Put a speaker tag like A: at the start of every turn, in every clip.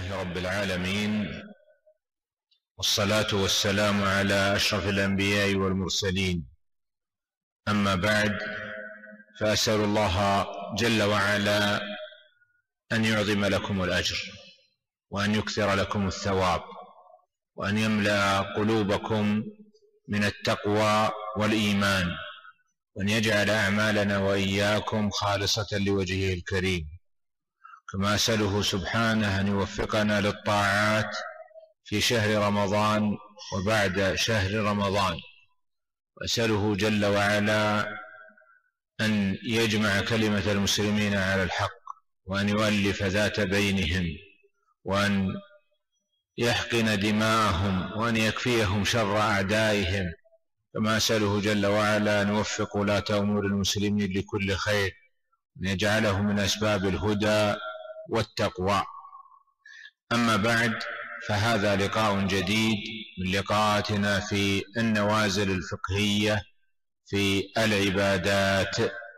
A: لله رب العالمين، والصلاة والسلام على أشرف الأنبياء والمرسلين. أما بعد، فأسأل الله جل وعلا أن يعظم لكم الأجر، وأن يكثر لكم الثواب، وأن يملأ قلوبكم من التقوى والإيمان، وأن يجعل أعمالنا وإياكم خالصة لوجهه الكريم. كما أسأله سبحانه أن يوفقنا للطاعات في شهر رمضان وبعد شهر رمضان، وأسأله جل وعلا أن يجمع كلمة المسلمين على الحق، وأن يؤلف ذات بينهم، وأن يحقن دماءهم، وأن يكفيهم شر أعدائهم. كما أسأله جل وعلا أن يوفق ولاة أمور المسلمين لكل خير، وأن يجعله من أسباب الهدى والتقوى. أما بعد، فهذا لقاء جديد من لقاءاتنا في النوازل الفقهية في العبادات.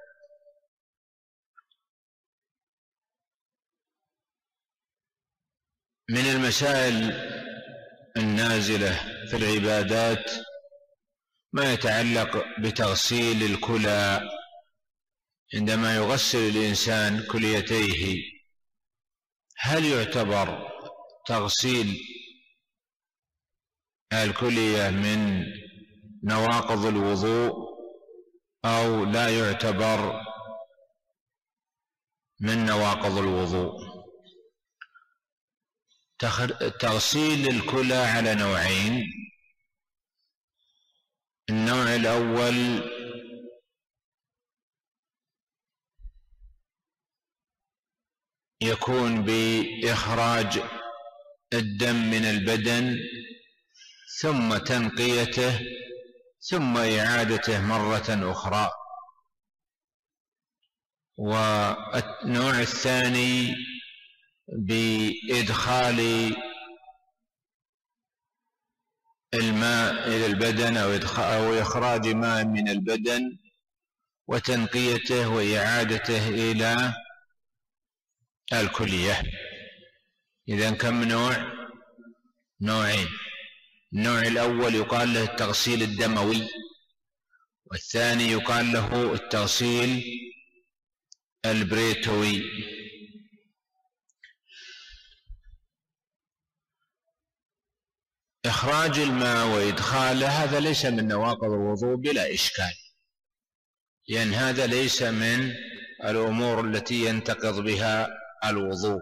A: من المسائل النازلة في العبادات ما يتعلق بتغسيل الكلى. عندما يغسل الإنسان كليتيه، هل يعتبر تغسيل الكلية من نواقض الوضوء أو لا يعتبر من نواقض الوضوء؟ تغسيل الكلى على نوعين. النوع الأول يكون بإخراج الدم من البدن ثم تنقيته ثم إعادته مرة أخرى. والنوع الثاني بإدخال الماء إلى البدن أو إخراج ماء من البدن وتنقيته وإعادته إلى الكلية. إذن كم نوع؟ نوعين. النوع الأول يقال له التغسيل الدموي، والثاني يقال له التغسيل البريتوي. إخراج الماء وإدخاله هذا ليس من نواقض الوضوء بلا إشكال، لأن هذا ليس من الأمور التي ينتقض بها الوضوء.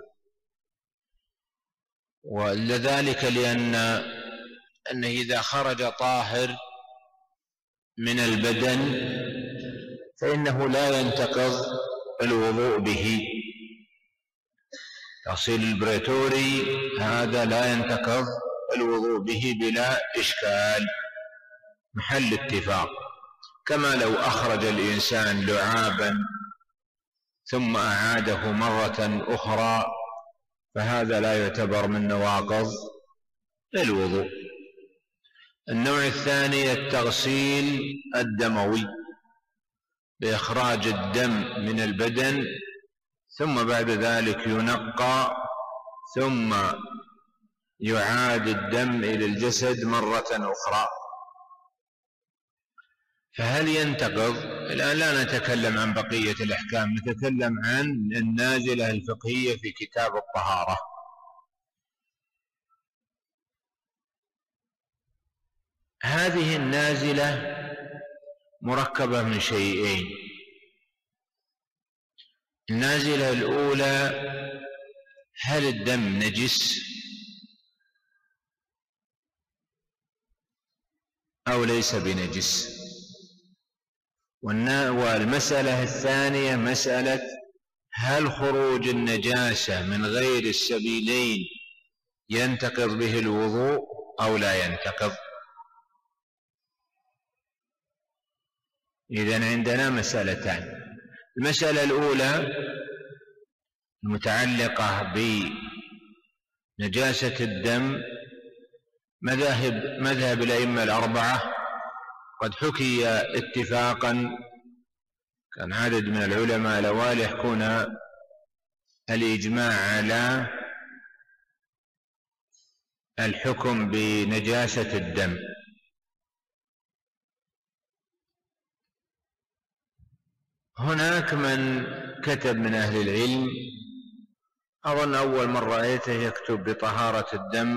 A: ولذلك لأنه إذا خرج طاهر من البدن فإنه لا ينتقض الوضوء به. تغسيل البريتوري هذا لا ينتقض الوضوء به بلا إشكال، محل اتفاق. كما لو أخرج الإنسان لعابا ثم أعاده مرة أخرى فهذا لا يعتبر من نواقض الوضوء. النوع الثاني التغسيل الدموي، بإخراج الدم من البدن ثم بعد ذلك ينقى ثم يعاد الدم إلى الجسد مرة أخرى. فهل ينتقض؟ الآن لا نتكلم عن بقية الأحكام، نتكلم عن النازلة الفقهية في كتاب الطهارة. هذه النازلة مركبة من شيئين. النازلة الأولى، هل الدم نجس أو ليس بنجس؟ والمسألة الثانية مسألة هل خروج النجاسة من غير السبيلين ينتقض به الوضوء أو لا ينتقض؟ إذن عندنا مسألتان. المسألة الأولى المتعلقة بنجاسة الدم، مذهب الأئمة الأربعة قد حكي اتفاقا، كان عدد من العلماء الأوائل يحكون الإجماع على الحكم بنجاسة الدم. هناك من كتب من أهل العلم، أظن أول من رأيته يكتب بطهارة الدم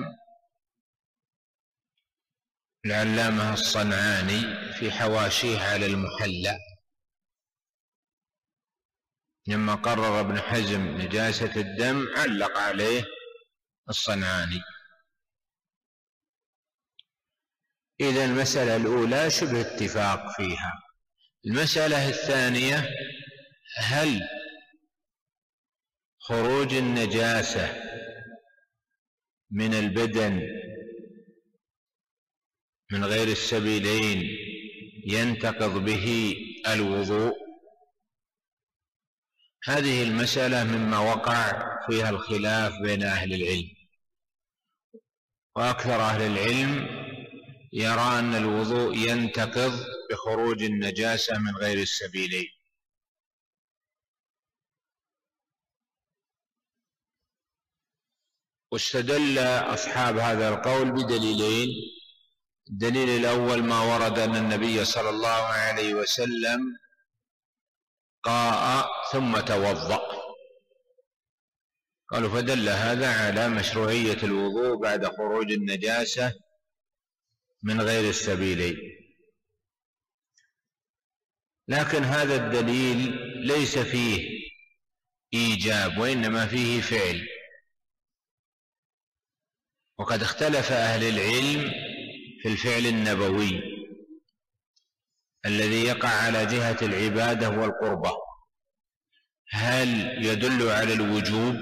A: العلامة الصنعاني في حواشيه على المحلى، لما قرر ابن حزم نجاسة الدم علق عليه الصنعاني. إذا المسألة الأولى شبه اتفاق فيها. المسألة الثانية: هل خروج النجاسة من البدن من غير السبيلين ينتقض به الوضوء؟ هذه المسألة مما وقع فيها الخلاف بين أهل العلم، وأكثر أهل العلم يرى أن الوضوء ينتقض بخروج النجاسة من غير السبيلين. واستدل أصحاب هذا القول بدليلين: الدليل الأول ما ورد أن النبي صلى الله عليه وسلم قاء ثم توضأ، قالوا فدل هذا على مشروعية الوضوء بعد خروج النجاسة من غير السبيلين. لكن هذا الدليل ليس فيه إيجاب، وإنما فيه فعل، وقد اختلف أهل العلم في الفعل النبوي الذي يقع على جهة العبادة والقربة، هل يدل على الوجوب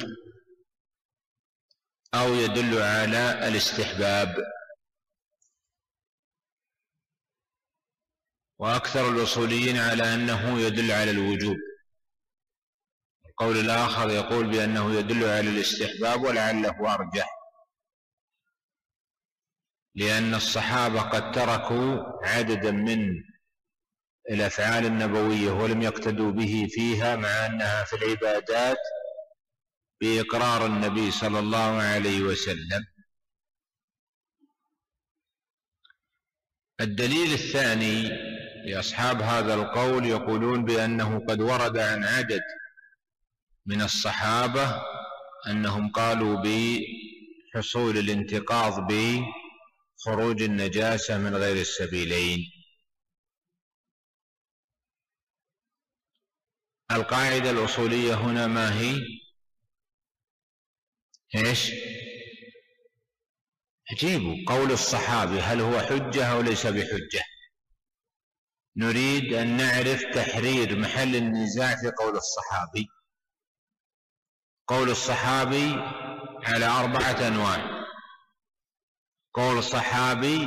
A: أو يدل على الاستحباب؟ وأكثر الأصوليين على أنه يدل على الوجوب. القول الآخر يقول بأنه يدل على الاستحباب، ولعله أرجح، لأن الصحابة قد تركوا عددا من الأفعال النبوية ولم يقتدوا به فيها، مع أنها في العبادات بإقرار النبي صلى الله عليه وسلم. الدليل الثاني لأصحاب هذا القول يقولون بأنه قد ورد عن عدد من الصحابة أنهم قالوا بحصول الانتقاض بخروج النجاسة من غير السبيلين. القاعدة الأصولية هنا ما هي؟ إيش؟ أجيبوا قول الصحابي هل هو حجة أو ليس بحجة؟ نريد أن نعرف تحرير محل النزاع في قول الصحابي. قول الصحابي على 4 أنواع. قول الصحابي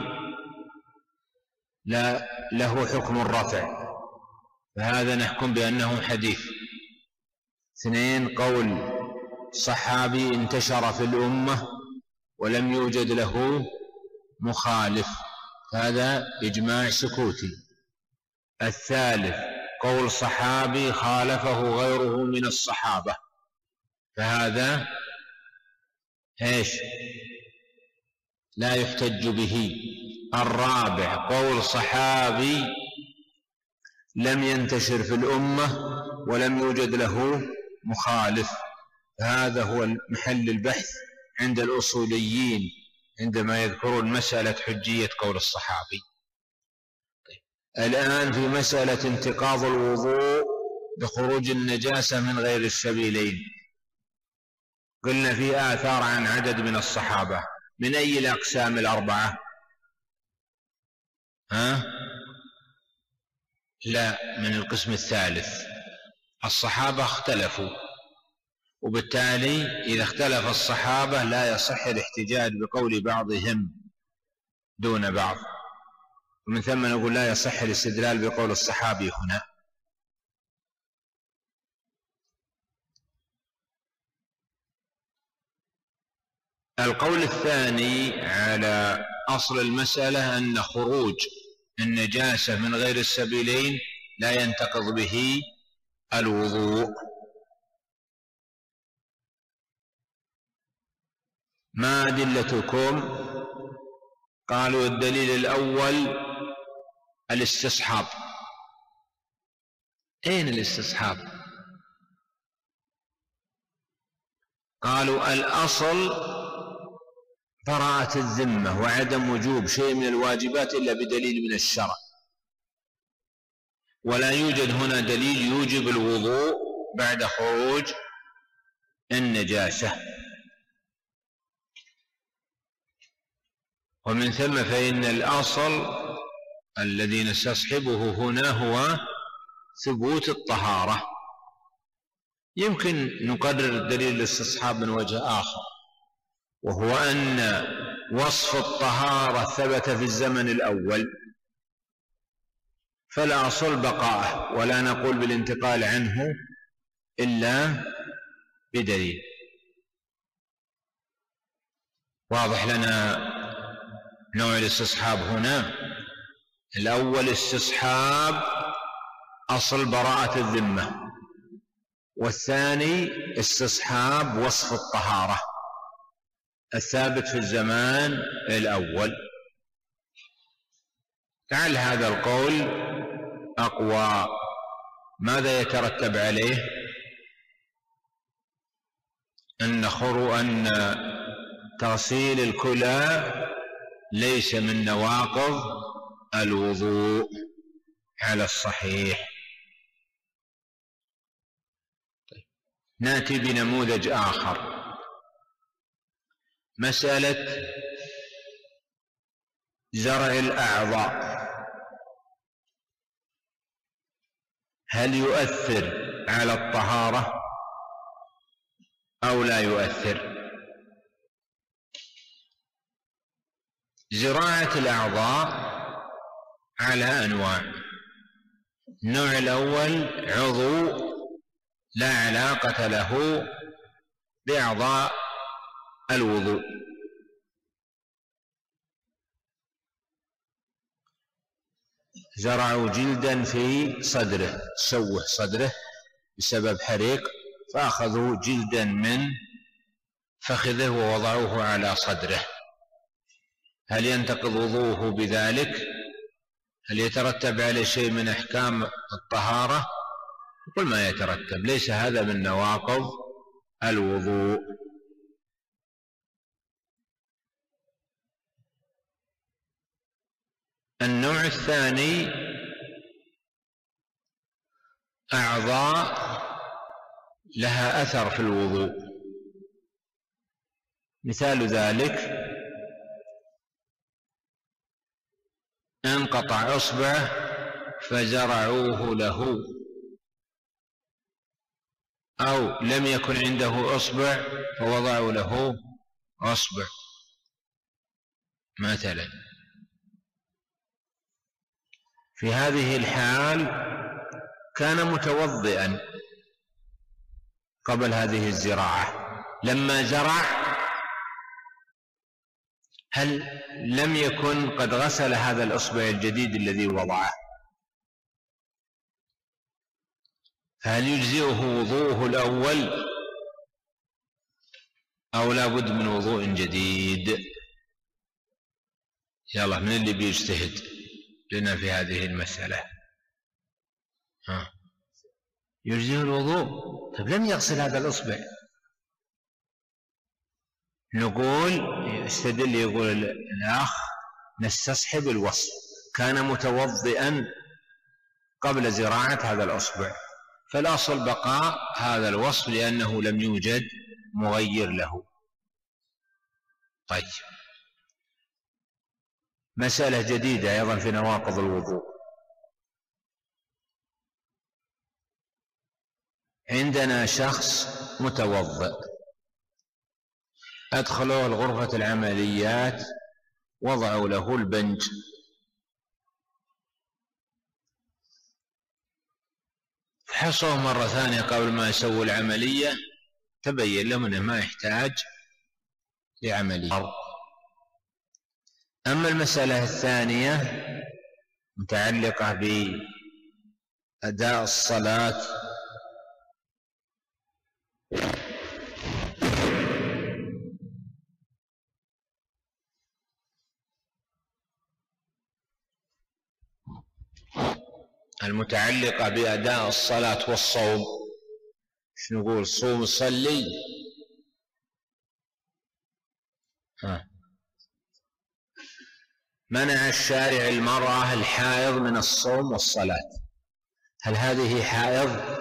A: لا له حكم الرفع، فهذا نحكم بأنه حديث. 2 قول صحابي انتشر في الأمة ولم يوجد له مخالف، هذا إجماع سكوتي. 3 قول صحابي خالفه غيره من الصحابة، فهذا إيش؟ لا يحتج به. 4 قول صحابي لم ينتشر في الأمة ولم يوجد له مخالف، هذا هو محل البحث عند الأصوليين عندما يذكرون مسألة حجية قول الصحابي. الآن في مسألة انتقاض الوضوء بخروج النجاسة من غير السبيلين، قلنا في آثار عن عدد من الصحابة، من أي الأقسام 4؟ لا، من القسم الثالث. الصحابة اختلفوا، وبالتالي إذا اختلف الصحابة لا يصح الاحتجاج بقول بعضهم دون بعض، ومن ثم نقول لا يصح الاستدلال بقول الصحابي هنا. القول الثاني على أصل المسألة أن خروج النجاسة من غير السبيلين لا ينتقض به الوضوء. ما أدلتكم؟ قالوا الدليل الأول الاستصحاب. أين الاستصحاب؟ قالوا الأصل براءة الذمة وعدم وجوب شيء من الواجبات إلا بدليل من الشرع، ولا يوجد هنا دليل يوجب الوضوء بعد خروج النجاسة. ومن ثم فإن الأصل الذي نستصحبه هنا هو ثبوت الطهارة. يمكن نقرر دليل الاستصحاب من وجه آخر، وهو أن وصف الطهارة ثبت في الزمن الأول، فالأصل بقاءه، ولا نقول بالانتقال عنه إلا بدليل. واضح لنا نوع الاستصحاب هنا؟ الأول استصحاب أصل براءة الذمة، والثاني استصحاب وصف الطهارة الثابت في الزمان الأول. لعل هذا القول أقوى. ماذا يترتب عليه؟ أن تغسيل الكلى ليس من نواقض الوضوء على الصحيح. نأتي بنموذج آخر، مسألة زرع الأعضاء. هل يؤثر على الطهارة أو لا يؤثر؟ زراعة الأعضاء على أنواع. النوع الأول عضو لا علاقة له بأعضاء الوضوء، زرعوا جلدا في صدره، سوه صدره بسبب حريق، فأخذوا جلدا من فخذه ووضعوه على صدره. هل ينتقض وضوءه بذلك؟ هل يترتب عليه شيء من أحكام الطهارة؟ قل ما يترتب، ليس هذا من نواقض الوضوء. النوع الثاني أعضاء لها أثر في الوضوء. مثال ذلك انقطع إصبعه فزرعوه له، أو لم يكن عنده إصبع فوضعوا له إصبع مثلا. في هذه الحال كان متوضئا قبل هذه الزراعة، لما زرع هل لم يكن قد غسل هذا الإصبع الجديد الذي وضعه؟ فهل يجزئه وضوءه الأول أو لا بد من وضوء جديد؟ يلا، من اللي بيجتهد لنا في هذه المسألة؟ يجزئه الوضوء. طيب لم يغسل هذا الإصبع، نقول يستدل، يقول الأخ نستصحب الوصف، كان متوضئا قبل زراعة هذا الإصبع، فالأصل بقاء هذا الوصف لأنه لم يوجد مغير له. طيب، مسألة جديدة أيضا في نواقض الوضوء. عندنا شخص متوضئ، أدخلوه غرفة العمليات، وضعوا له البنج، فحصوه مرة ثانية قبل ما يسووا العملية، تبين لهم أنه ما يحتاج لعملية. أما المسألة الثانية متعلقة بأداء الصلاة، المتعلقة بأداء الصلاة والصوم، ايش نقول؟ صوم صلي. منع الشارع المرأة الحائض من الصوم والصلاة، هل هذه حائض؟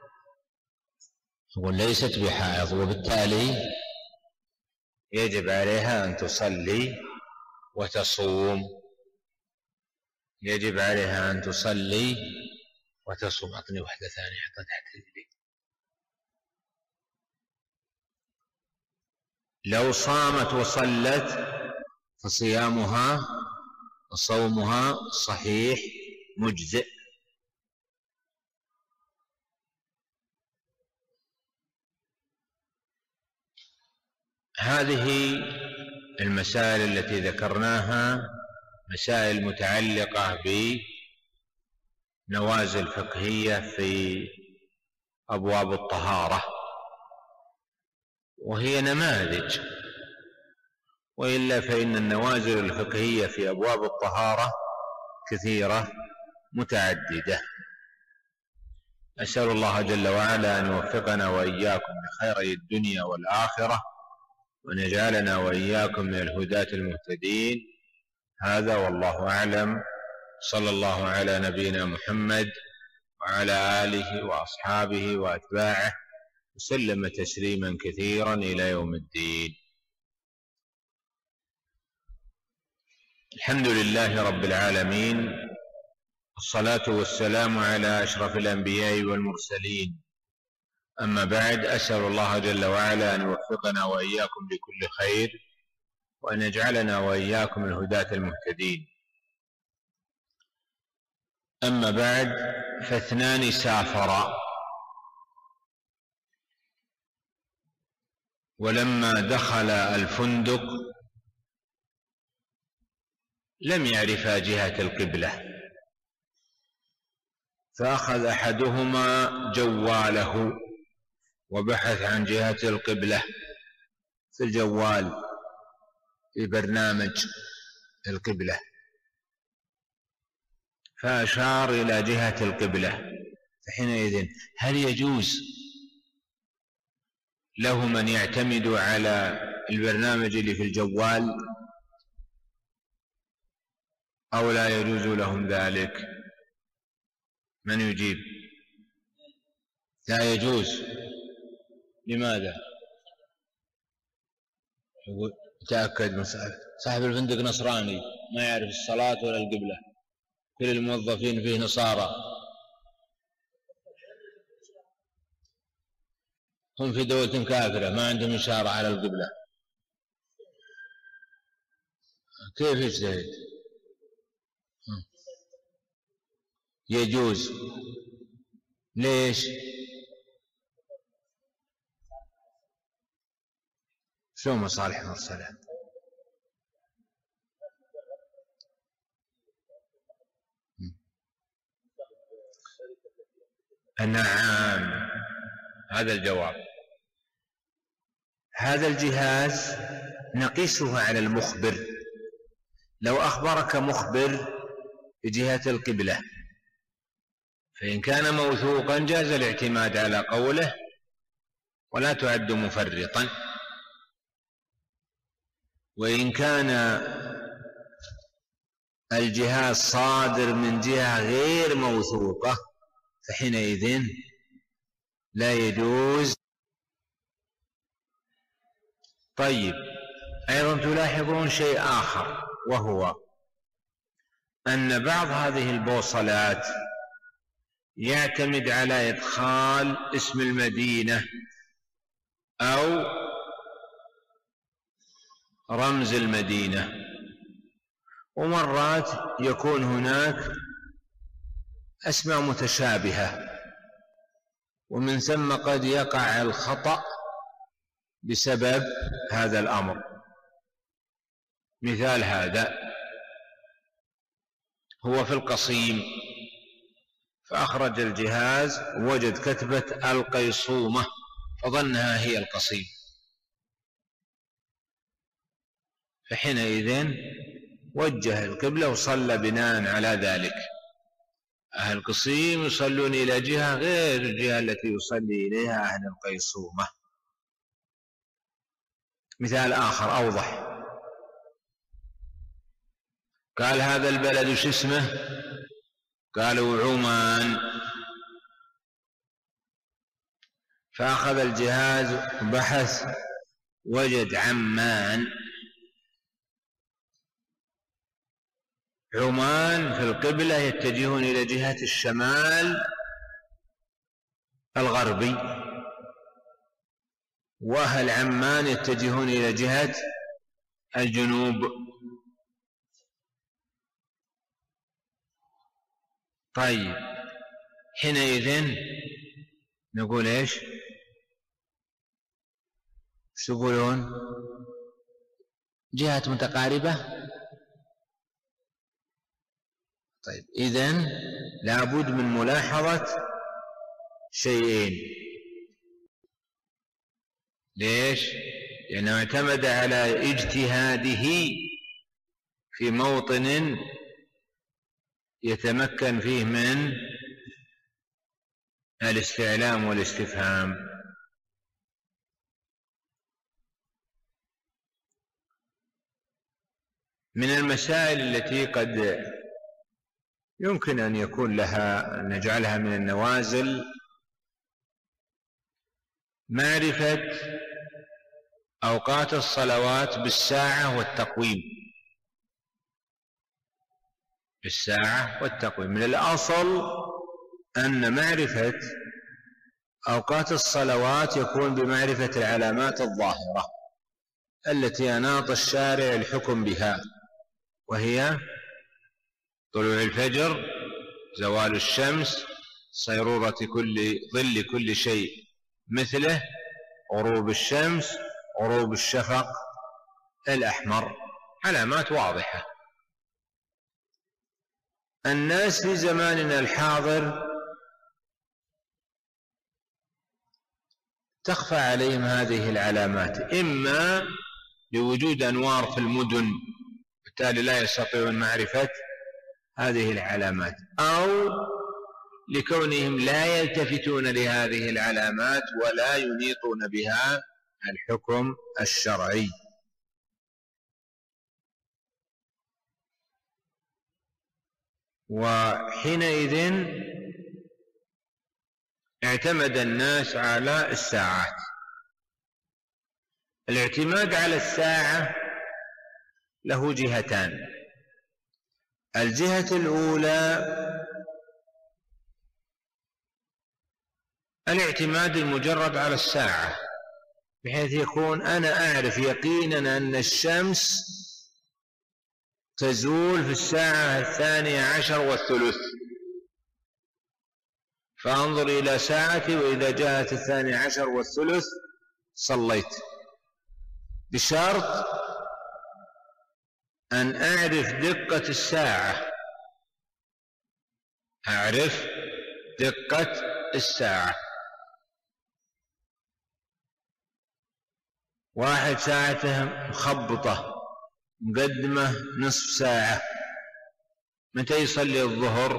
A: يقول ليست بحائض، وبالتالي يجب عليها أن تصلي وتصوم، يجب عليها أن تصلي وتصوم. أعطني واحدة ثانية حطها تحت رجلي. لو صامت وصلت فصيامها وصومها صحيح مجزئ. هذه المسائل التي ذكرناها مسائل متعلقة بنوازل فقهية في أبواب الطهارة، وهي نماذج، وإلا فإن النوازل الفقهية في أبواب الطهارة كثيرة متعددة. أسأل الله جل وعلا أن يوفقنا وإياكم لخيري الدنيا والآخرة، وأن يجعلنا وإياكم من الهداة المهتدين. هذا والله أعلم. صلى الله على نبينا محمد وعلى آله وأصحابه وأتباعه وسلم تسليما كثيرا إلى يوم الدين. الحمد لله رب العالمين، الصلاة والسلام على أشرف الأنبياء والمرسلين. أما بعد، أسأل الله جل وعلا أن يوفقنا وإياكم لكل خير، وأن يجعلنا وإياكم الهداة المهتدين. أما بعد، فاثنان سافرا، ولما دخل الفندق لم يعرفا جهة القبلة، فأخذ أحدهما جواله وبحث عن جهة القبلة في الجوال في برنامج القبلة، فأشار إلى جهة القبلة. فحينئذ هل يجوز لهم أن يعتمدوا على البرنامج اللي في الجوال أو لا يجوز لهم ذلك؟ من يجيب؟ لا يجوز. لماذا؟ يقول تأكد مسألة صاحب الفندق نصراني ما يعرف الصلاة ولا القبلة، كل الموظفين فيه نصارى، هم في دولة كافرة ما عندهم إشارة على القبلة، كيف يجتهد؟ يجوز. ليش؟ شو مصالح مرسلة؟ نعم، هذا الجواب. هذا الجهاز نقيسه على المخبر. لو أخبرك مخبر بجهة القبلة فإن كان موثوقا جاز الاعتماد على قوله ولا تعد مفرطا، وإن كان الجهاز صادر من جهة غير موثوقة فحينئذ لا يجوز. طيب، أيضا تلاحظون شيء آخر، وهو أن بعض هذه البوصلات يعتمد على إدخال اسم المدينة أو رمز المدينة، ومرات يكون هناك أسماء متشابهة، ومن ثم قد يقع الخطأ بسبب هذا الأمر. مثال هذا هو في القصيم، فأخرج الجهاز وجد كتبة القيصومة فظنها هي القصيم، فحينئذ وجه القبلة وصلى بناء على ذلك. أهل قصيم يصلون إلى جهة غير الجهة التي يصلي إليها أهل القيصومة. مثال آخر أوضح، قال هذا البلد شو اسمه؟ قالوا عمان، فأخذ الجهاز وبحث وجد عمان. عمان في القبلة يتجهون إلى جهة الشمال الغربي، وأهل عمان يتجهون إلى جهة الجنوب. طيب حينئذ نقول ايش؟ شو تقولون؟ جهات متقاربة. طيب إذن لابد من ملاحظة شيئين. ليش؟ لأنه اعتمد على اجتهاده في موطن يتمكن فيه من الاستعلام والاستفهام. من المسائل التي قد يمكن أن يكون لها، نجعلها من النوازل، معرفة أوقات الصلوات بالساعة والتقويم. بالساعة والتقويم. من الأصل أن معرفة أوقات الصلوات يكون بمعرفة العلامات الظاهرة التي أناط الشارع الحكم بها، وهي طلوع الفجر، زوال الشمس، صيرورة ظل كل شيء مثله، غروب الشمس، غروب الشفق الأحمر، علامات واضحة. الناس في زماننا الحاضر تخفى عليهم هذه العلامات، إما لوجود أنوار في المدن بالتالي لا يستطيعون معرفة هذه العلامات، أو لكونهم لا يلتفتون لهذه العلامات ولا ينيطون بها الحكم الشرعي. وحينئذ اعتمد الناس على الساعات. الاعتماد على الساعة له جهتان. الجهة الأولى الاعتماد المجرد على الساعة، بحيث يكون أنا أعرف يقينا أن الشمس تزول في الساعة 12:03، فأنظر إلى ساعتي وإذا جاءت 12:03 صليت، بشرط أن أعرف دقة الساعة. أعرف دقة الساعة. واحد ساعته مخبطة مقدمة نصف ساعة، متى يصلي الظهر؟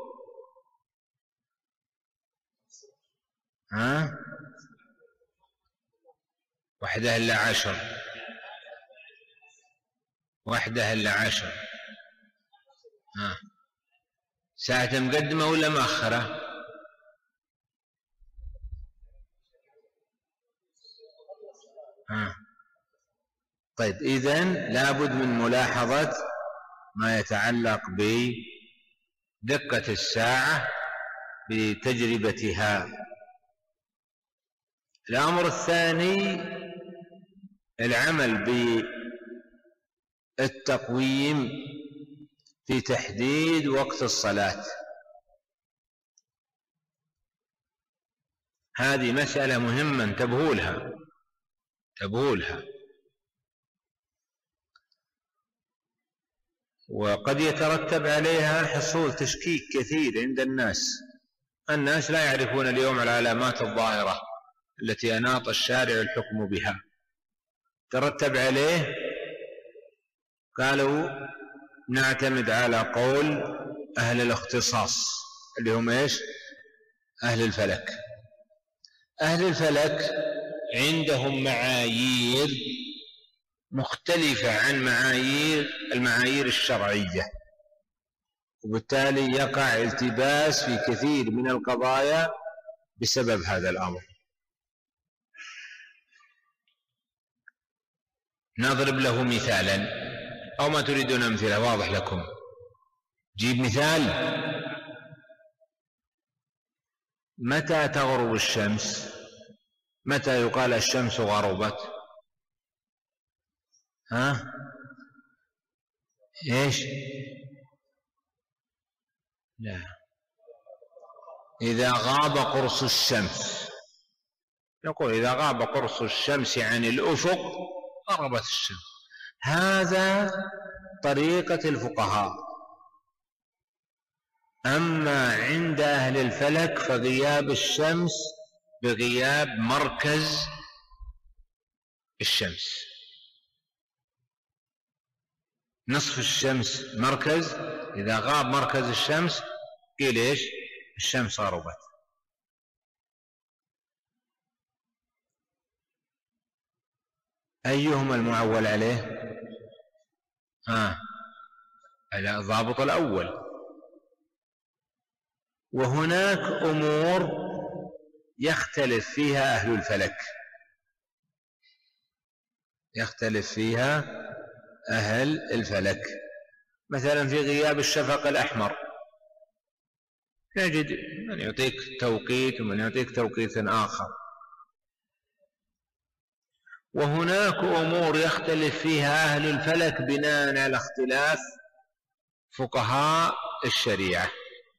A: 1:11. 1:11. ساعته مقدمة ولا مؤخرة؟ طيب إذن لابد من ملاحظة ما يتعلق بدقة الساعة بتجربتها. الأمر الثاني العمل بالتقويم في تحديد وقت الصلاة. هذه مسألة مهمة انتبهوا لها. وقد يترتب عليها حصول تشكيك كثير عند الناس لا يعرفون اليوم العلامات الظاهرة التي أناط الشارع الحكم بها. ترتب عليه قالوا نعتمد على قول أهل الاختصاص اللي هم إيش؟ أهل الفلك. أهل الفلك عندهم معايير مختلفة عن المعايير الشرعية، وبالتالي يقع التباس في كثير من القضايا بسبب هذا الأمر. نضرب له مثالا، أو ما تريدون أمثلة؟ واضح لكم؟ جيب مثال. متى تغرب الشمس؟ متى يقال الشمس غربت؟ ها؟ إيش؟ لا، إذا غاب قرص الشمس. نقول إذا غاب قرص الشمس عن الأفق غربت الشمس. هذا طريقة الفقهاء. أما عند أهل الفلك فغياب الشمس بغياب مركز الشمس، نصف الشمس مركز، إذا غاب مركز الشمس قيل إيش؟ الشمس غربت. أيهما المعول عليه؟ الضابط الأول. وهناك أمور يختلف فيها أهل الفلك، يختلف فيها أهل الفلك. مثلا في غياب الشفق الأحمر تجد من يعطيك توقيت ومن يعطيك توقيت آخر. وهناك أمور يختلف فيها أهل الفلك بناء على اختلاف فقهاء الشريعة.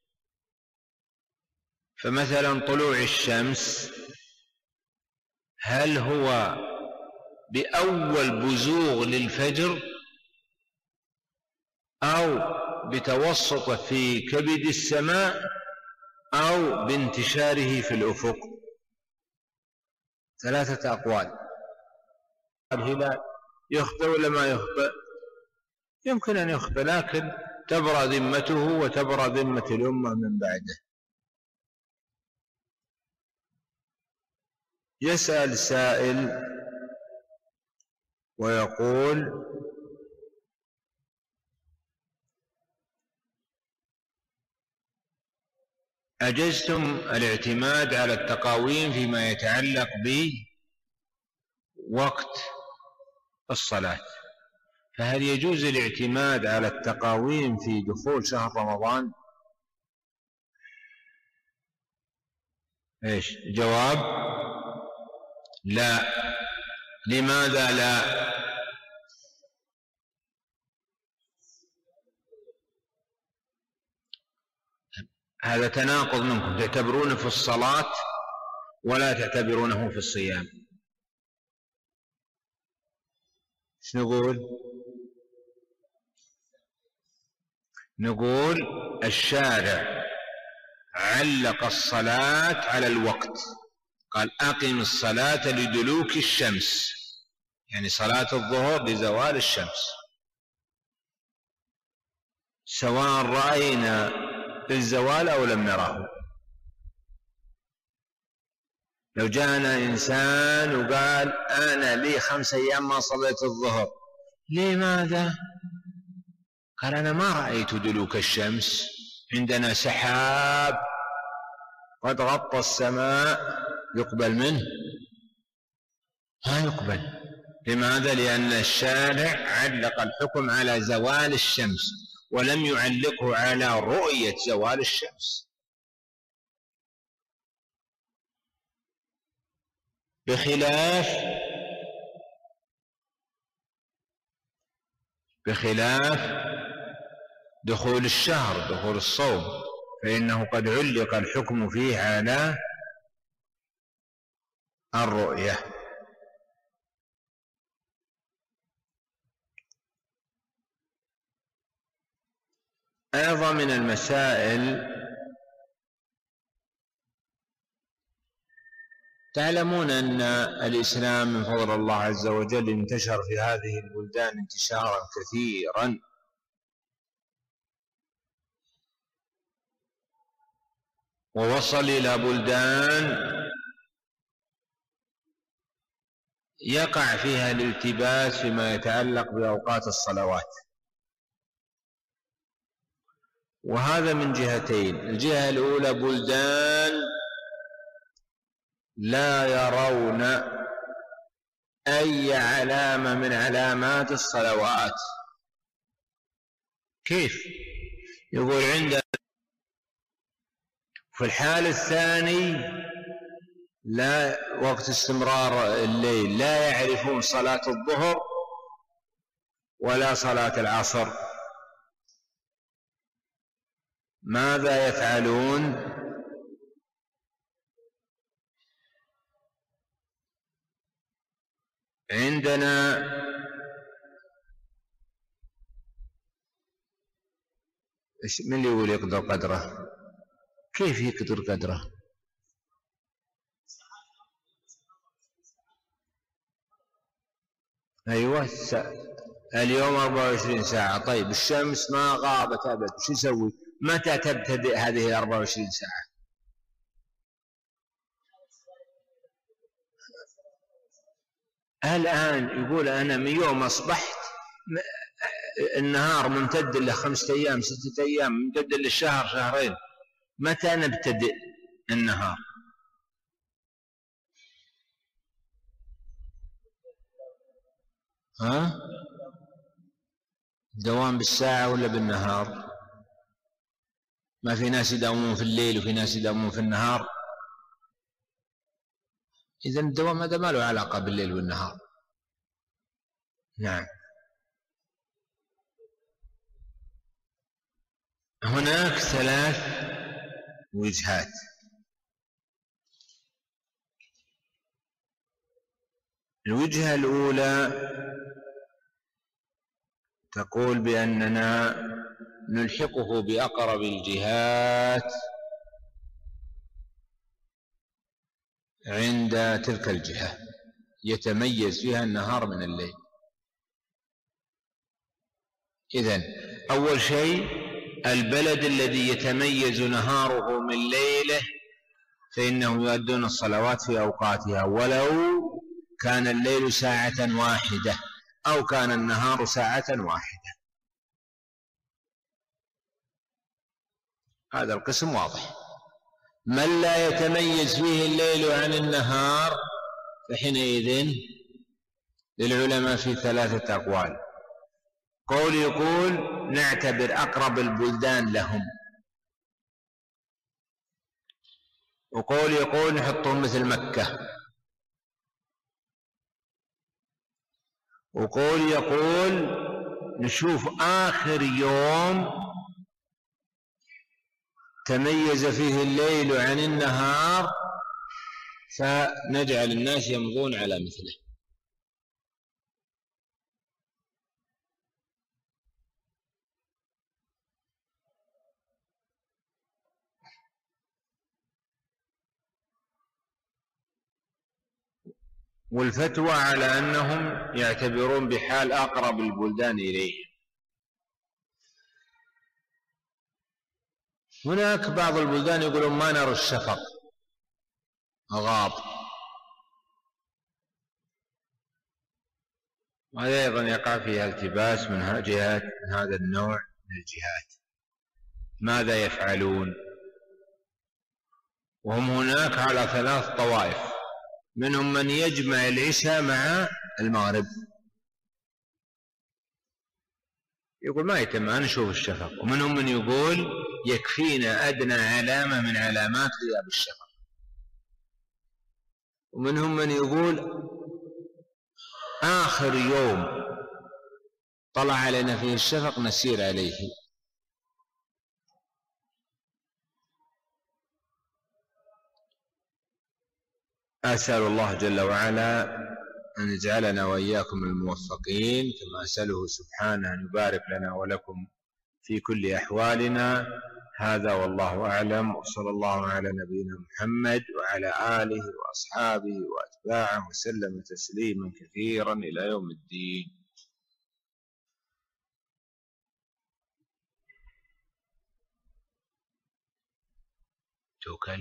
A: فمثلا طلوع الشمس هل هو بأول بزوغ للفجر أو بتوسط في كبد السماء أو بانتشاره في الأفق؟ ثلاثة أقوال. الهلال يخطئ ولا ما يخطئ؟ يمكن أن يخطئ، لكن تبرأ ذمته وتبرأ ذمة الأمة من بعده. يسأل سائل ويقول: أجزتم الاعتماد على التقاويم فيما يتعلق بوقت الصلاة، فهل يجوز الاعتماد على التقاويم في دخول شهر رمضان؟ إيش جواب؟ لا. لماذا لا؟ هذا تناقض منكم، تعتبرونه في الصلاة ولا تعتبرونه في الصيام. ايش نقول؟ نقول الشارع علق الصلاة على الوقت، قال أقم الصلاة لدلوك الشمس، يعني صلاة الظهر لزوال الشمس، سواء رأينا الزوال أو لم نراه. لو جاءنا إنسان وقال أنا لي 5 أيام ما صليت الظهر، لماذا؟ قال أنا ما رأيت دلوك الشمس، عندنا سحاب قد غطى السماء، يقبل منه؟ ما يقبل. لماذا؟ لأن الشارع علق الحكم على زوال الشمس ولم يعلقه على رؤية زوال الشمس، بخلاف دخول الشهر، دخول الصوم، فإنه قد علق الحكم فيه على الرؤية. أيضا من المسائل، تعلمون أن الإسلام من فضل الله عز وجل انتشر في هذه البلدان انتشارا كثيرا، ووصل إلى بلدان يقع فيها الالتباس فيما يتعلق بأوقات الصلوات، وهذا من جهتين. الجهة الأولى بلدان لا يرون أي علامة من علامات الصلوات. كيف؟ يقول عندنا. في الحال الثاني لا وقت استمرار الليل لا يعرفون صلاة الظهر ولا صلاة العصر، ماذا يفعلون؟ عندنا من اللي يقول يقدر قدره؟ كيف يقدر قدره؟ أيوة، اليوم 24 ساعة. طيب الشمس ما غابت أبد، شو يسوي؟ متى تبتدئ هذه 24 ساعة؟ الآن يقول أنا من يوم أصبحت النهار ممتد له 5 أيام 6 أيام، ممتد للشهر شهرين، متى نبتدئ النهار؟ ها؟ دوام بالساعة ولا بالنهار؟ ما في ناس يداومون في الليل وفي ناس يداومون في النهار؟ إذن الدوام هذا ما له علاقة بالليل والنهار. نعم. هناك 3 وجهات. الوجهة الأولى تقول بأننا نلحقه بأقرب الجهات عند تلك الجهة يتميز فيها النهار من الليل. إذن أول شيء البلد الذي يتميز نهاره من ليله فإنهم يؤدون الصلوات في أوقاتها، ولو كان الليل ساعة واحدة أو كان النهار ساعة واحدة. هذا القسم واضح. من لا يتميز فيه الليل عن النهار فحينئذ للعلماء في 3 أقوال. قول يقول نعتبر أقرب البلدان لهم، وقول يقول نحطهم مثل مكة، وقول يقول نشوف آخر يوم تميز فيه الليل عن النهار فنجعل الناس يمضون على مثله. والفتوى على أنهم يعتبرون بحال أقرب البلدان إليه. هناك بعض البلدان يقولون ما نرى الشفق، غاب، وهذا أيضا يقع فيها التباس من جهات من هذا النوع من الجهات. ماذا يفعلون؟ وهم هناك على 3 طوائف. منهم من يجمع العشاء مع المغرب، يقول ما يتم ما نشوف الشفق. ومنهم من يقول يكفينا أدنى علامة من علامات غياب الشفق. ومنهم من يقول آخر يوم طلع علينا فيه الشفق نسير عليه. أسأل الله جل وعلا أن يجعلنا وإياكم الموفقين، كما أسأله سبحانه أن يبارك لنا ولكم في كل أحوالنا. هذا والله أعلم، وصلى الله على نبينا محمد وعلى آله وأصحابه وأتباعه وسلم تسليما كثيرا إلى يوم الدين. توكل.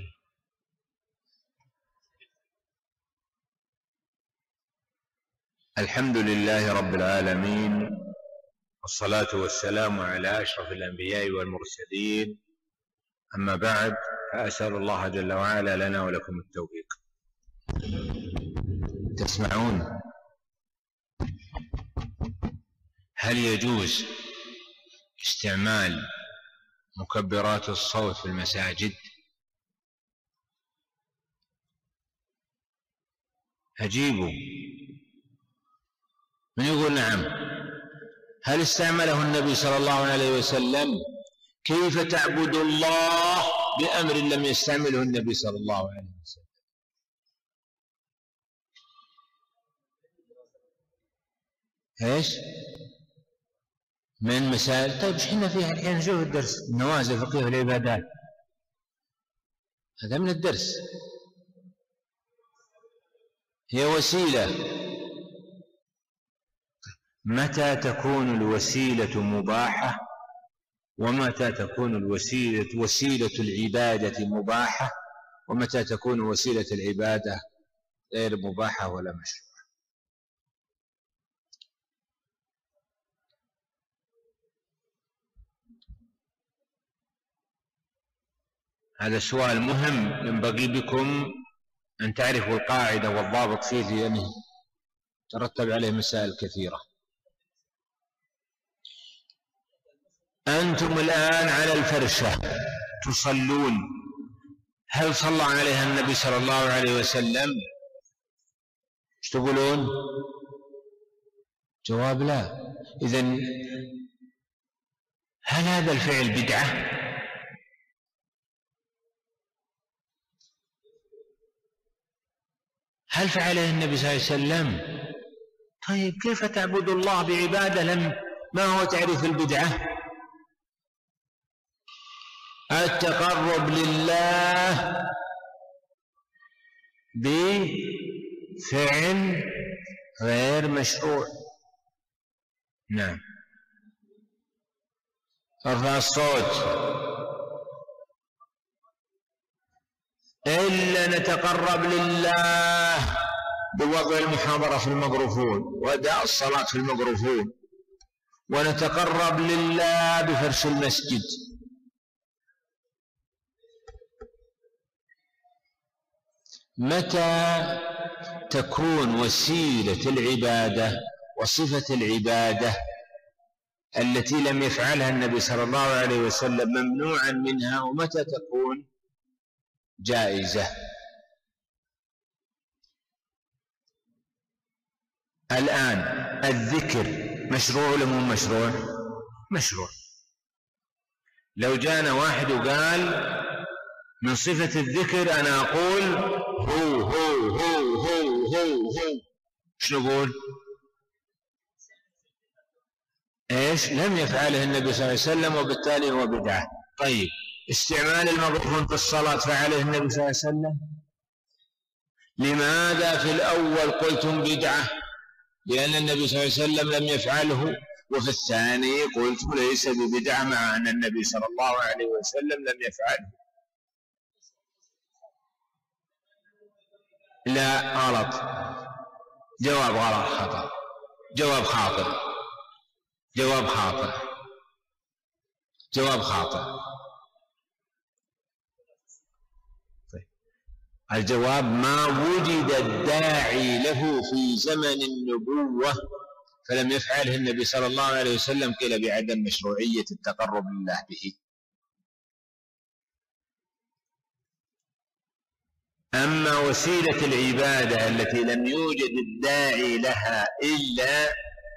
A: الحمد لله رب العالمين، والصلاة والسلام على أشرف الأنبياء والمرسلين، أما بعد، فأسأل الله جل وعلا لنا ولكم التوفيق. تسمعون؟ هل يجوز استعمال مكبرات الصوت في المساجد؟ أجيبوا. من يقول نعم؟ هل استعمله النبي صلى الله عليه وسلم؟ كيف تعبد الله بأمر لم يستعمله النبي صلى الله عليه وسلم؟ ايش؟ من مسائل. طيب احنا فيها الحين نشوف الدرس، النوازل فقه العبادات، هذا من الدرس. هي وسيلة. متى تكون الوسيلة مباحة، ومتى تكون وسيلة العبادة مباحة، ومتى تكون وسيلة العبادة غير مباحة ولا مشروعة؟ هذا سؤال مهم، ينبغي بكم أن تعرفوا القاعدة والضابط فيه، لأنه ترتب عليه مسائل كثيرة. أنتم الآن على الفرشة تصلون، هل صلى عليها النبي صلى الله عليه وسلم؟ ايش تقولون؟ جواب لا. إذن هل هذا الفعل بدعة؟ هل فعله النبي صلى الله عليه وسلم؟ طيب كيف تعبد الله بعبادة ما هو تعريف البدعة؟ التقرب لله بفعل غير مشروع. نعم. ارفع الصوت. إلا نتقرب لله بوضع المحاضرة في الميكروفون وأداء الصلاة في الميكروفون، ونتقرب لله بفرش المسجد. متى تكون وسيلة العبادة وصفة العبادة التي لم يفعلها النبي صلى الله عليه وسلم ممنوعا منها، ومتى تكون جائزة؟ الآن الذكر مشروع ولا مو مشروع؟ مشروع. لو جانا واحد وقال من صفة الذكر أنا أقول هو هو هو هو هو هو، ايش نقول؟ ايش؟ لم يفعله النبي صلى الله عليه وسلم، وبالتالي هو بدعة. طيب استعمال الميكروفون في الصلاة فعله النبي صلى الله عليه وسلم؟ لماذا في الأول قلتم بدعة؟ لأن النبي صلى الله عليه وسلم لم يفعله، وفي الثاني قلتم ليس ببدعة مع أن النبي صلى الله عليه وسلم لم يفعله. لا، غلط. جواب غلط، خطأ. جواب خاطئ. جواب خاطئ. جواب خاطئ. الجواب ما وجد الداعي له في زمن النبوة فلم يفعله النبي صلى الله عليه وسلم، قيل بعدم مشروعية التقرب لله به. أما وسيلة العبادة التي لم يوجد الداعي لها إلا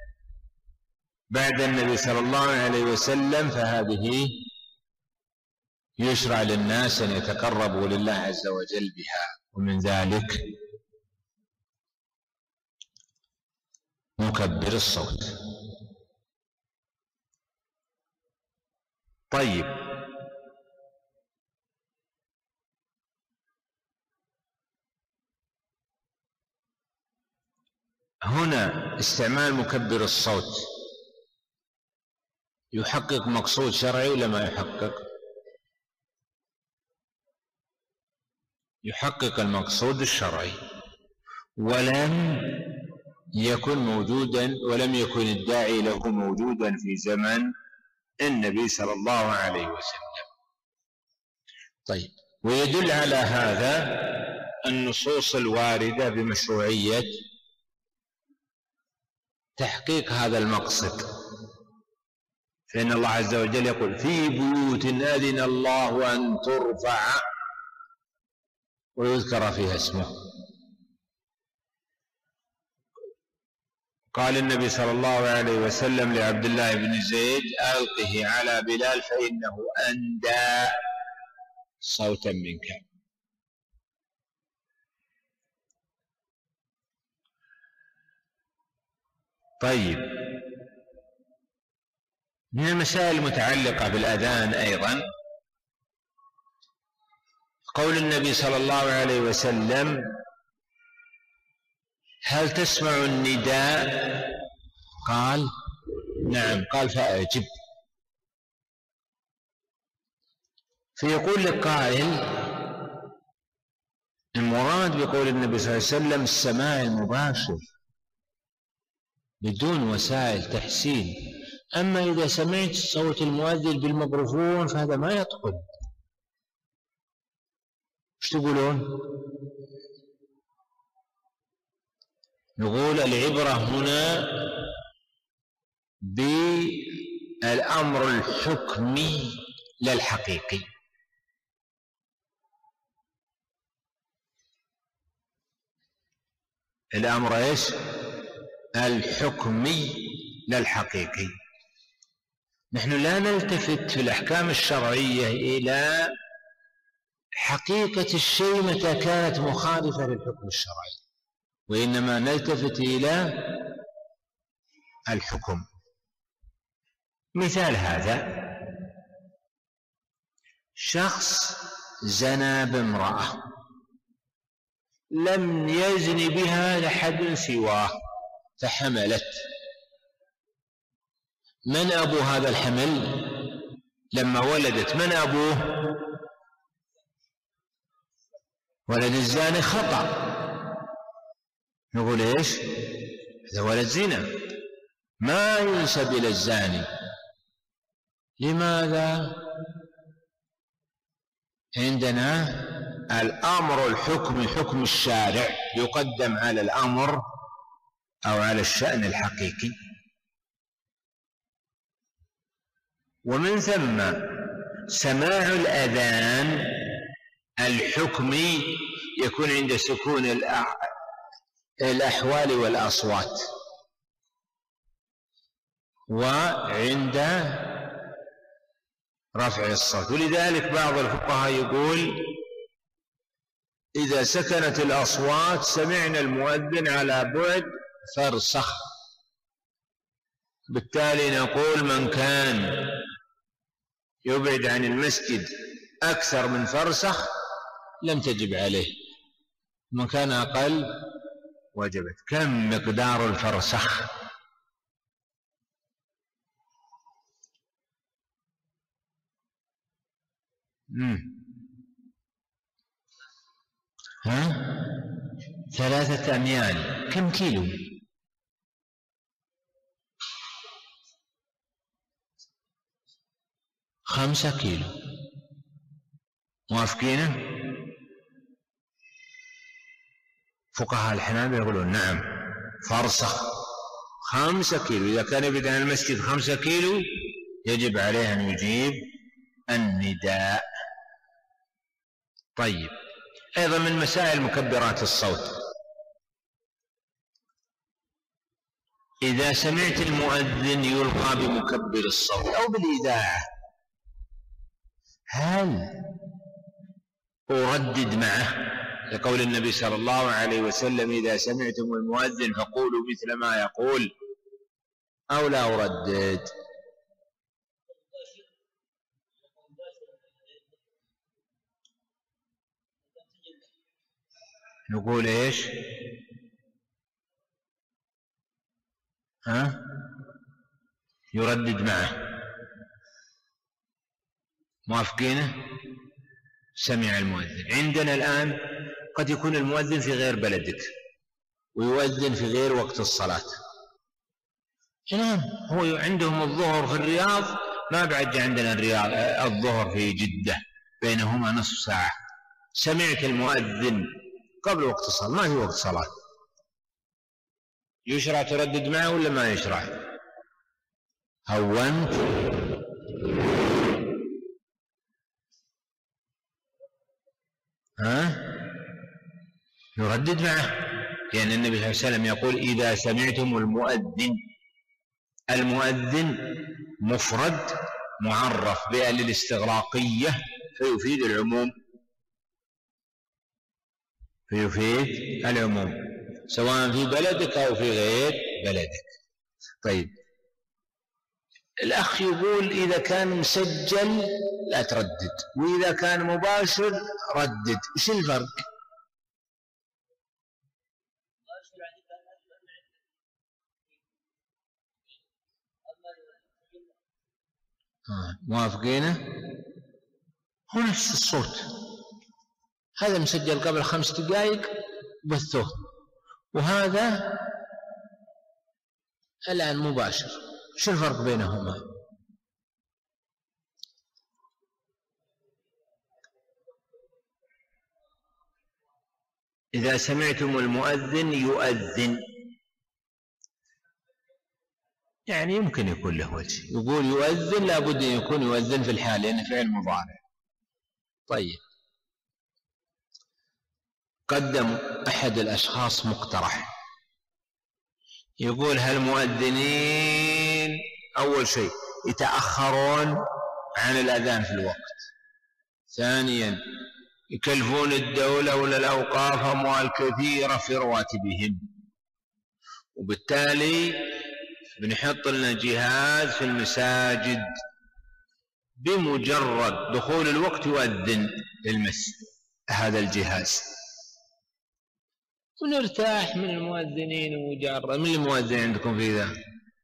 A: بعد النبي صلى الله عليه وسلم فهذه يشرع للناس أن يتقربوا لله عز وجل بها، ومن ذلك مكبر الصوت. طيب هنا استعمال مكبر الصوت يحقق مقصود شرعي ولا ما يحقق؟ يحقق المقصود الشرعي، ولم يكن الداعي له موجودا في زمن النبي صلى الله عليه وسلم. طيب، ويدل على هذا النصوص الواردة بمشروعية تحقيق هذا المقصد، فإن الله عز وجل يقول: في بيوت أذن الله أن ترفع ويذكر فيها اسمه. قال النبي صلى الله عليه وسلم لعبد الله بن زيد: ألقه على بلال فإنه أندى صوتا منك. طيب، من المسائل المتعلقة بالأذان أيضا قول النبي صلى الله عليه وسلم: هل تسمع النداء؟ قال: نعم. قال: فأجب. فيقول القائل: المراد بقول النبي صلى الله عليه وسلم السماع المباشر بدون وسائل تحسين، أما إذا سمعت صوت المؤذن بالميكروفون فهذا ما يدخل. ايش تقولون؟ نقول العبرة هنا بالأمر الحكمي لا الحقيقي. الأمر ايش؟ الحكمي لا الحقيقي. نحن لا نلتفت في الأحكام الشرعية إلى حقيقة الشيء متى كانت مخالفة للحكم الشرعي، وإنما نلتفت إلى الحكم. مثال هذا: شخص زنى بامرأة لم يزن بها أحد سواه فحملت. من أبو هذا الحمل؟ لما ولدت من أبوه؟ ولد الزاني خطأ. نقول ايش؟ هذا ولد زنا ما ينسب إلى الزاني. لماذا؟ عندنا الأمر الحكمي حكم الشارع يقدم على الأمر أو على الشأن الحقيقي. ومن ثم سماع الأذان الحكمي يكون عند سكون الأحوال والأصوات، وعند رفع الصوت. ولذلك بعض الفقهاء يقول: إذا سكنت الأصوات سمعنا المؤذن على بعد فرسخ. بالتالي نقول: من كان يبعد عن المسجد أكثر من فرسخ لم تجب عليه، من كان أقل وجبت. كم مقدار الفرسخ؟ ها؟ 3 أميال. كم كيلو؟ 5 كيلو. موافقينه؟ فقهاء الحنابلة يقولون: نعم، فرسخ 5 كيلو. إذا كان يبعد عن المسجد 5 كيلو يجب عليه أن يجيب النداء. طيب، أيضا من مسائل مكبرات الصوت: إذا سمعت المؤذن يلقى بمكبر الصوت أو بالإذاعة، هل أردد معه؟ لقول النبي صلى الله عليه وسلم: إذا سمعتم المؤذن فقولوا مثل ما يقول، أو لا أردد؟ نقول إيش؟ يردد معه. موافقينه؟ سمع المؤذن. عندنا الآن قد يكون المؤذن في غير بلدك ويؤذن في غير وقت الصلاة. نعم، هو عندهم الظهر في الرياض ما بعد عندنا الظهر في جدة بينهما نصف ساعة، سمعت المؤذن قبل وقت الصلاة، ما في وقت صلاة، يشرع تردد معه ولا ما يشرع؟ هونت؟ نردد معه، لأن النبي صلى الله عليه وسلم يقول إذا سمعتم المؤذن مفرد معرف بأل الاستغراقية فيفيد العموم سواء في بلدك أو في غير بلدك. طيب، الأخ يقول إذا كان مسجل لا تردد، وإذا كان مباشر ردد، إيش الفرق؟ موافقينه؟ هو نفس الصوت، هذا مسجل قبل 5 دقائق بثوه، وهذا الآن مباشر، شو الفرق بينهما؟ إذا سمعتم المؤذن يؤذن، يعني يمكن يكون له وجه، يقول يؤذن لابد أن يكون يؤذن في الحال لأنه فعل مضارع. طيب، قدم أحد الأشخاص مقترح، يقول هالمؤذنين أول شيء يتأخرون عن الأذان في الوقت، ثانيا يكلفون الدولة ولا الأوقاف أموال كثيرة في رواتبهم، وبالتالي بنحط لنا جهاز في المساجد بمجرد دخول الوقت يؤذن للمسجد هذا الجهاز، ونرتاح من المؤذنين ومجرد من المؤذن عندكم في ذا،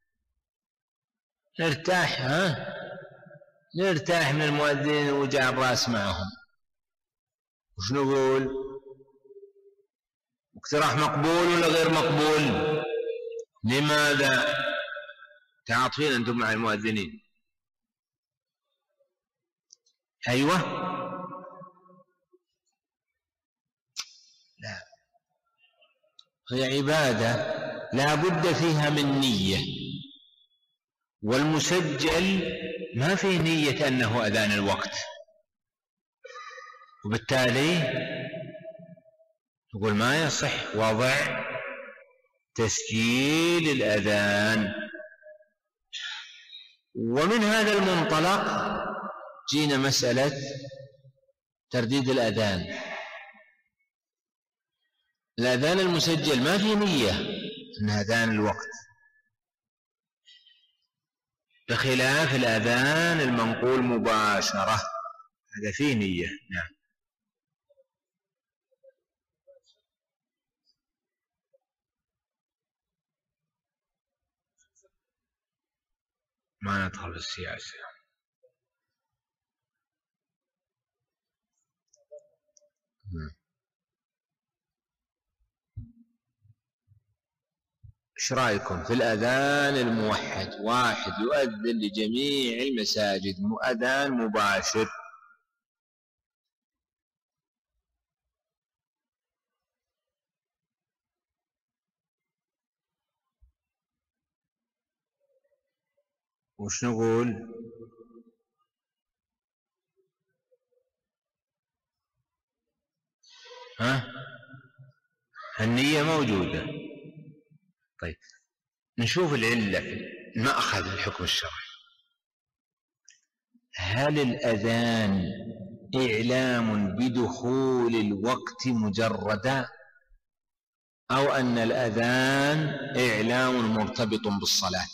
A: نرتاح من المؤذنين وجاء الراس معهم. وش نقول؟ اقتراح مقبول ولا غير مقبول؟ لماذا؟ تعاطفين أنتم مع المؤذنين؟ أيوة، لا، هي عبادة لا بد فيها من نية، والمسجل ما فيه نية أنه أذان الوقت، وبالتالي تقول ما يصح وضع تسجيل الأذان. ومن هذا المنطلق جينا مسألة ترديد الأذان المسجل ما فيه نية أن أذان الوقت، بخلاف الأذان المنقول مباشرة هذا فيه نية. نعم، ما ندخل في السياسة. ايش رايكم في الاذان الموحد؟ واحد يؤذن لجميع المساجد اذان مباشر، وش نقول؟ النية موجودة. طيب، نشوف العلة في مأخذ الحكم الشرعي. هل الأذان إعلام بدخول الوقت مجردا، أو أن الأذان إعلام مرتبط بالصلاة؟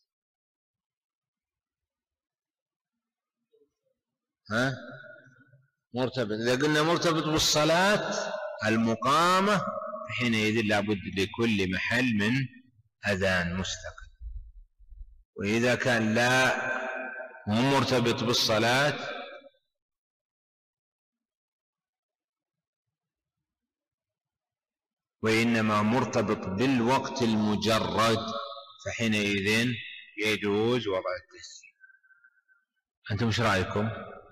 A: مرتبط. إذا قلنا مرتبط بالصلاة المقامة حينئذ لابد لكل محل من أذان مستقل، وإذا كان لا مو مرتبط بالصلاة وإنما مرتبط بالوقت المجرد، فحينئذ يجوز وضع التسجيل. أنتم ايش رأيكم؟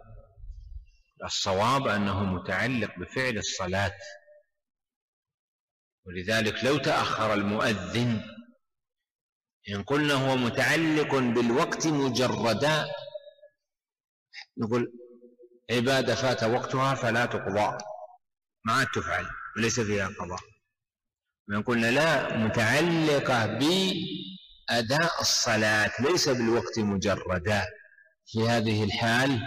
A: الصواب أنه متعلق بفعل الصلاة، ولذلك لو تأخر المؤذن إن قلنا هو متعلق بالوقت مجردا نقول عبادة فات وقتها فلا تقضى، ما عاد تفعل وليس فيها قضاء. من قلنا لا، متعلقة بأداء الصلاة ليس بالوقت مجردا، في هذه الحال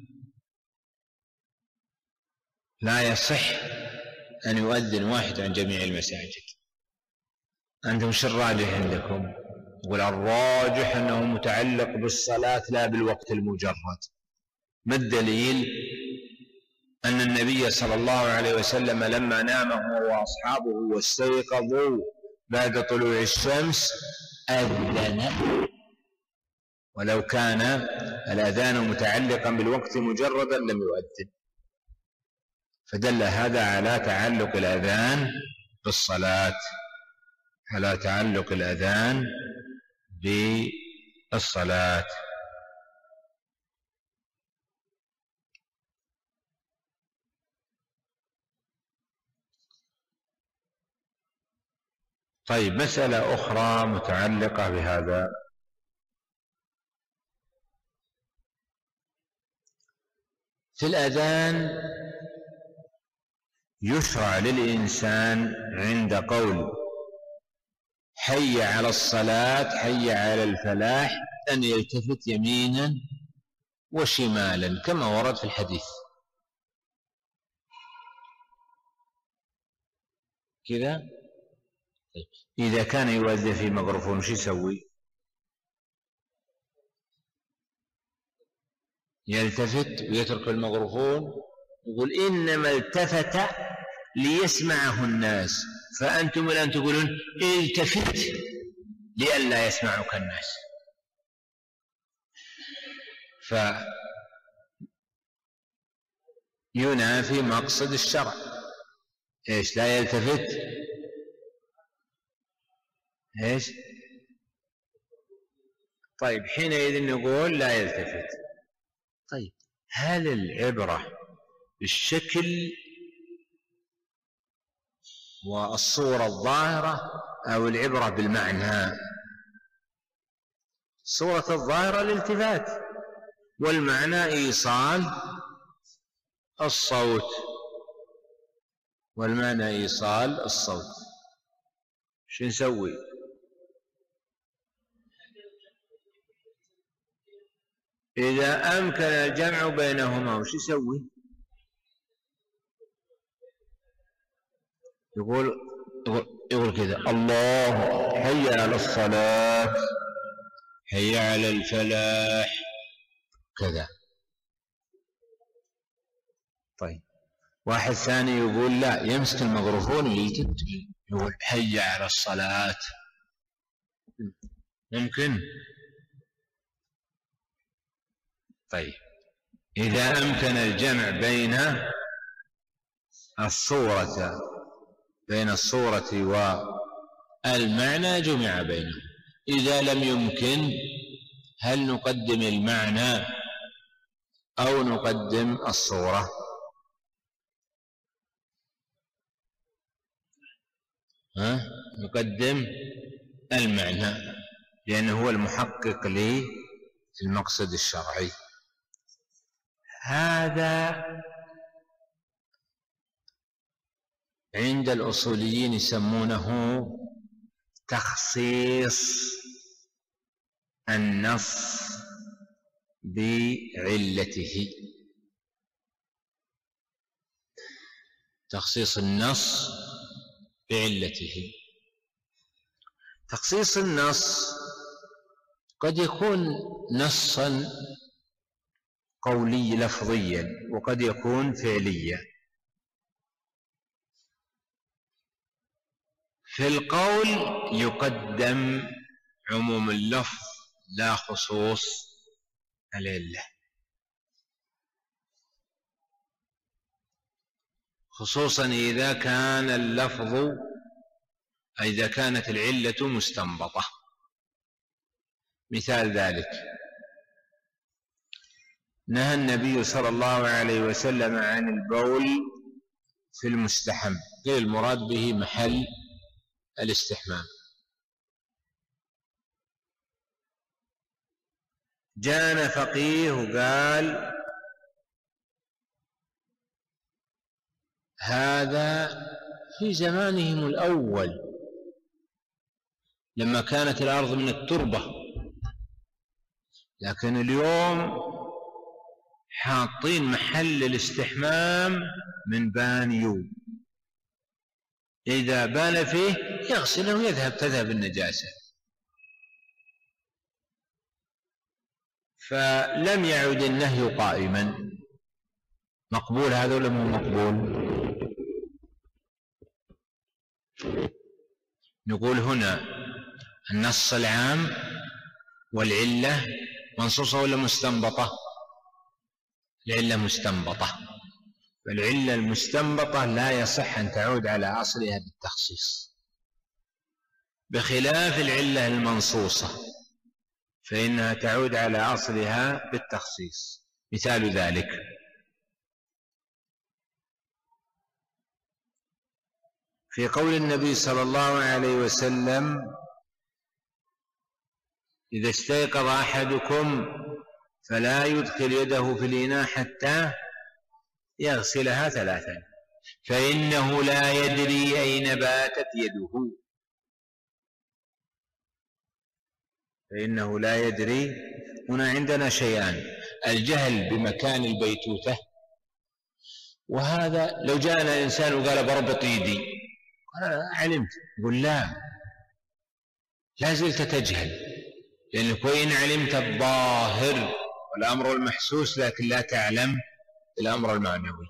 A: لا يصح أن يؤذن واحد عن جميع المساجد. أنتم ايش الراجح عندكم؟ يقول الراجح أنه متعلق بالصلاة لا بالوقت المجرد. ما الدليل؟ أن النبي صلى الله عليه وسلم لما نام هو وأصحابه واستيقظوا بعد طلوع الشمس أذن، ولو كان الأذان متعلقا بالوقت مجردا لم يؤذن، فدل هذا على تعلق الأذان بالصلاة، على تعلق الأذان بالصلاة. طيب، مسألة أخرى متعلقة بهذا، في الأذان يشرع للإنسان عند قول حي على الصلاة حي على الفلاح أن يلتفت يمينا وشمالا كما ورد في الحديث كذا. إذا كان يؤذن في ميكروفون شو يسوي؟ يلتفت ويترك الميكروفون، يقول إنما التفت ليسمعه الناس، فأنتم الآن تقولون التفت لئلا يسمعك الناس، فينافي مقصد الشرع. إيش لا يلتفت؟ إيش؟ طيب حينئذ نقول لا يلتفت. طيب هل العبرة بالشكل والصورة الظاهرة أو العبرة بالمعنى؟ الصورة الظاهرة الالتفات، والمعنى إيصال الصوت، والمعنى إيصال الصوت. شو نسوي؟ إذا أمكن الجمع بينهما وش يسوي؟ يقول كذا الله حي على الصلاة حي على الفلاح كذا. طيب واحد ثاني يقول لا، يمسك الميكروفون ويلتفت يقول حي على الصلاة، ممكن؟ طيب إذا أمكن الجمع بين الصورة والمعنى جمع بينهم. إذا لم يمكن هل نقدم المعنى أو نقدم الصورة؟ نقدم المعنى لأنه هو المحقق للمقصد الشرعي. هذا عند الأصوليين يسمونه تخصيص النص بعلته، تخصيص النص بعلته. تخصيص النص قد يكون نصا قولي لفظيا وقد يكون فعليا. في القول يقدم عموم اللفظ لا خصوص العلة، خصوصا إذا كان اللفظ إذا كانت العلة مستنبطة. مثال ذلك: نهى النبي صلى الله عليه وسلم عن البول في المستحم، قيل المراد به محل الاستحمام. جاءنا فقيه وقال هذا في زمانهم الأول لما كانت الأرض من التربة، لكن اليوم حاطين محل الاستحمام من بانيو، إذا بال فيه يغسله تذهب النجاسة، فلم يعد النهي قائما. مقبول هذا ولا مو مقبول؟ نقول هنا النص العام والعلة منصوصة ولا مستنبطة؟ العلة مستنبطة، فالعلة المستنبطة لا يصح أن تعود على أصلها بالتخصيص، بخلاف العلة المنصوصة فإنها تعود على أصلها بالتخصيص. مثال ذلك: في قول النبي صلى الله عليه وسلم: إذا استيقظ أحدكم فلا يدخل يده في الإناء حتى يغسلها 3، فإنه لا يدري أين باتت يده. فإنه لا يدري. هنا عندنا شيئان: الجهل بمكان البيتوتة، وهذا لو جاءنا إنسان وقال بربط يدي قال علمت، يقول لا زلت تجهل، لأنك وإن علمت الظاهر والأمر المحسوس لكن لا تعلم الأمر المعنوي.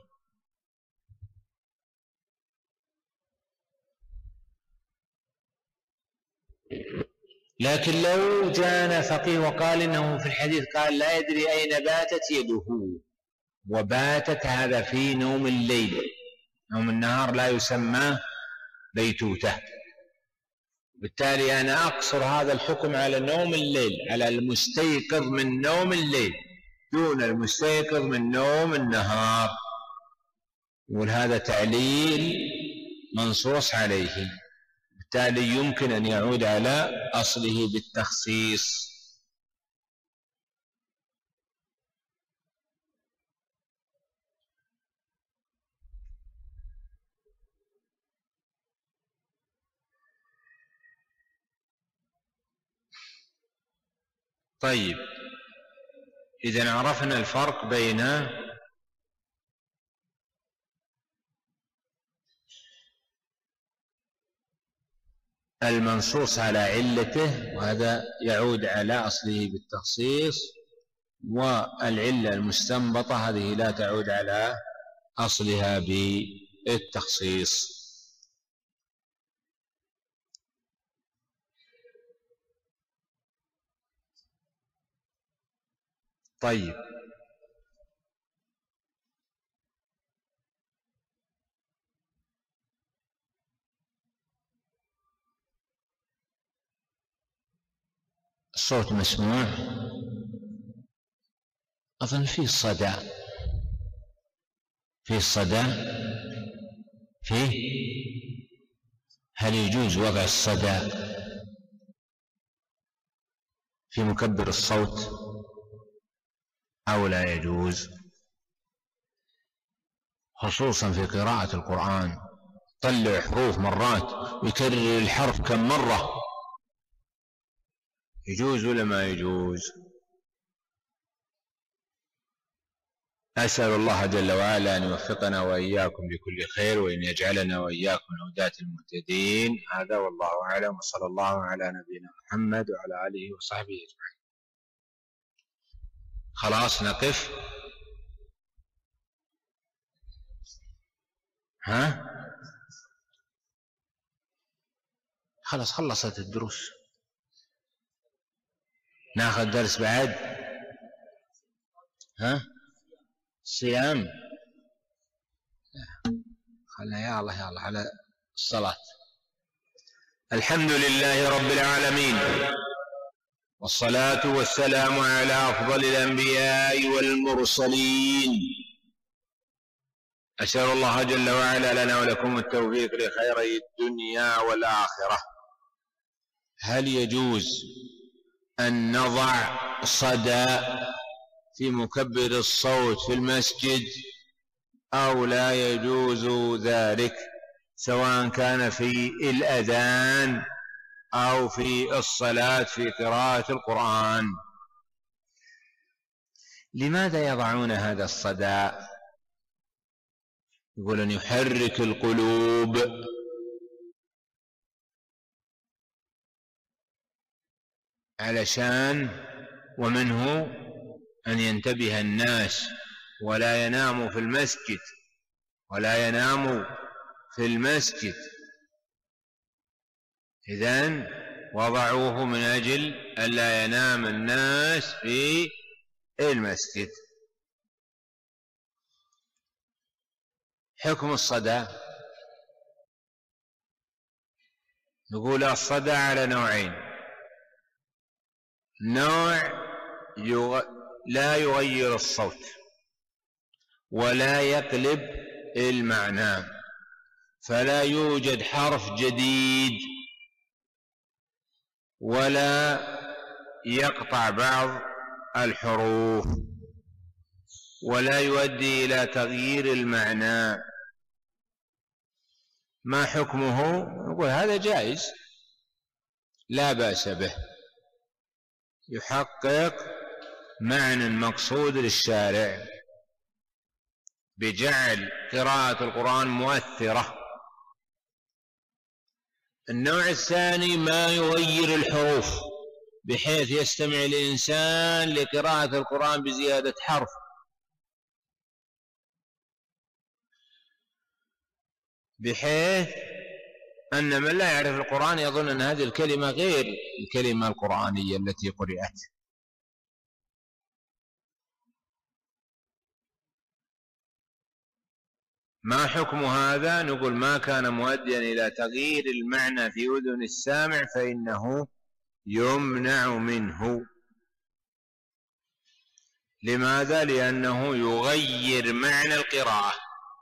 A: لكن لو جاءنا فقيه وقال إنه في الحديث قال لا يدري أين باتت يده، وباتت هذا في نوم الليل، نوم النهار لا يسمى بيتوتة، بالتالي أنا أقصر هذا الحكم على نوم الليل، على المستيقظ من نوم الليل دون المستيقظ من نوم النهار. وهذا تعليل منصوص عليه، بالتالي يمكن أن يعود على أصله بالتخصيص. طيب، إذا عرفنا الفرق بين المنصوص على علته وهذا يعود على أصله بالتخصيص، والعلة المستنبطة هذه لا تعود على أصلها بالتخصيص. طيب، الصوت مسموع؟ أظن فيه الصدى، فيه. هل يجوز وضع الصدى في مكبر الصوت أو لا يجوز؟ خصوصا في قراءة القرآن، طلع حروف مرات ويكرر الحرف كم مرة، يجوز ولا ما يجوز؟ أسأل الله جل وعلا أن يوفقنا وإياكم لكل خير، وأن يجعلنا وإياكم من هداة المهتدين. هذا والله أعلم، وصلى الله على نبينا محمد وعلى آله وصحبه أجمعين. خلاص نقف. خلاص خلصت الدروس، ناخذ درس بعد. صيام، خلنا يا الله على الصلاة. الحمد لله رب العالمين، والصلاة والسلام على أفضل الأنبياء والمرسلين. أسأل الله جل وعلا لنا ولكم التوفيق لخيري الدنيا والآخرة. هل يجوز أن نضع صدى في مكبر الصوت في المسجد أو لا يجوز ذلك، سواء كان في الأذان أو في الصلاة في قراءة القرآن؟ لماذا يضعون هذا الصدى؟ يقولون يحرك القلوب. علشان ومنه أن ينتبه الناس ولا يناموا في المسجد، إذن وضعوه من أجل ألا ينام الناس في المسجد. حكم الصدى، نقول الصدى على نوعين: نوع لا يغير الصوت ولا يقلب المعنى، فلا يوجد حرف جديد ولا يقطع بعض الحروف ولا يؤدي إلى تغيير المعنى. ما حكمه؟ نقول هذا جائز لا بأس به، يحقق معنى مقصود للشارع بجعل قراءة القرآن مؤثرة. النوع الثاني ما يغير الحروف بحيث يستمع الإنسان لقراءة القرآن بزيادة حرف، بحيث أن من لا يعرف القرآن يظن أن هذه الكلمة غير الكلمة القرآنية التي قرأت. ما حكم هذا؟ نقول ما كان مؤديا إلى تغيير المعنى في أذن السامع فإنه يمنع منه. لماذا؟ لأنه يغير معنى القراءة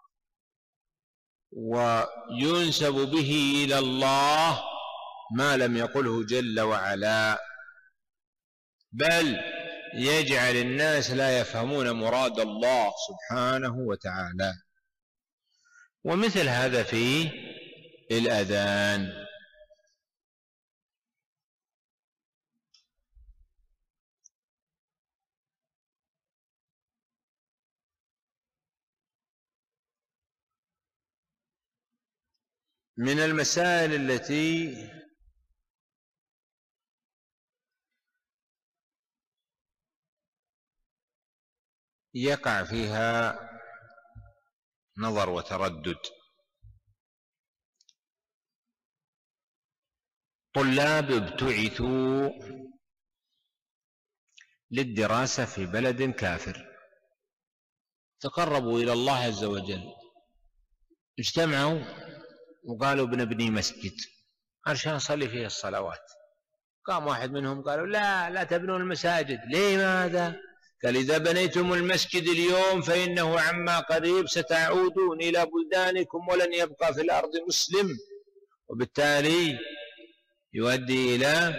A: وينسب به إلى الله ما لم يقله جل وعلا، بل يجعل الناس لا يفهمون مراد الله سبحانه وتعالى. ومثل هذا في الأذان. من المسائل التي يقع فيها نظر وتردد: طلاب ابتعثوا للدراسة في بلد كافر، تقربوا إلى الله عز وجل، اجتمعوا وقالوا بنبني مسجد عشان نصلي فيه الصلوات. قام واحد منهم قالوا لا تبنون المساجد. لماذا؟ قال إذا بنيتم المسجد اليوم فإنه عما قريب ستعودون إلى بلدانكم ولن يبقى في الأرض مسلم، وبالتالي يؤدي إلى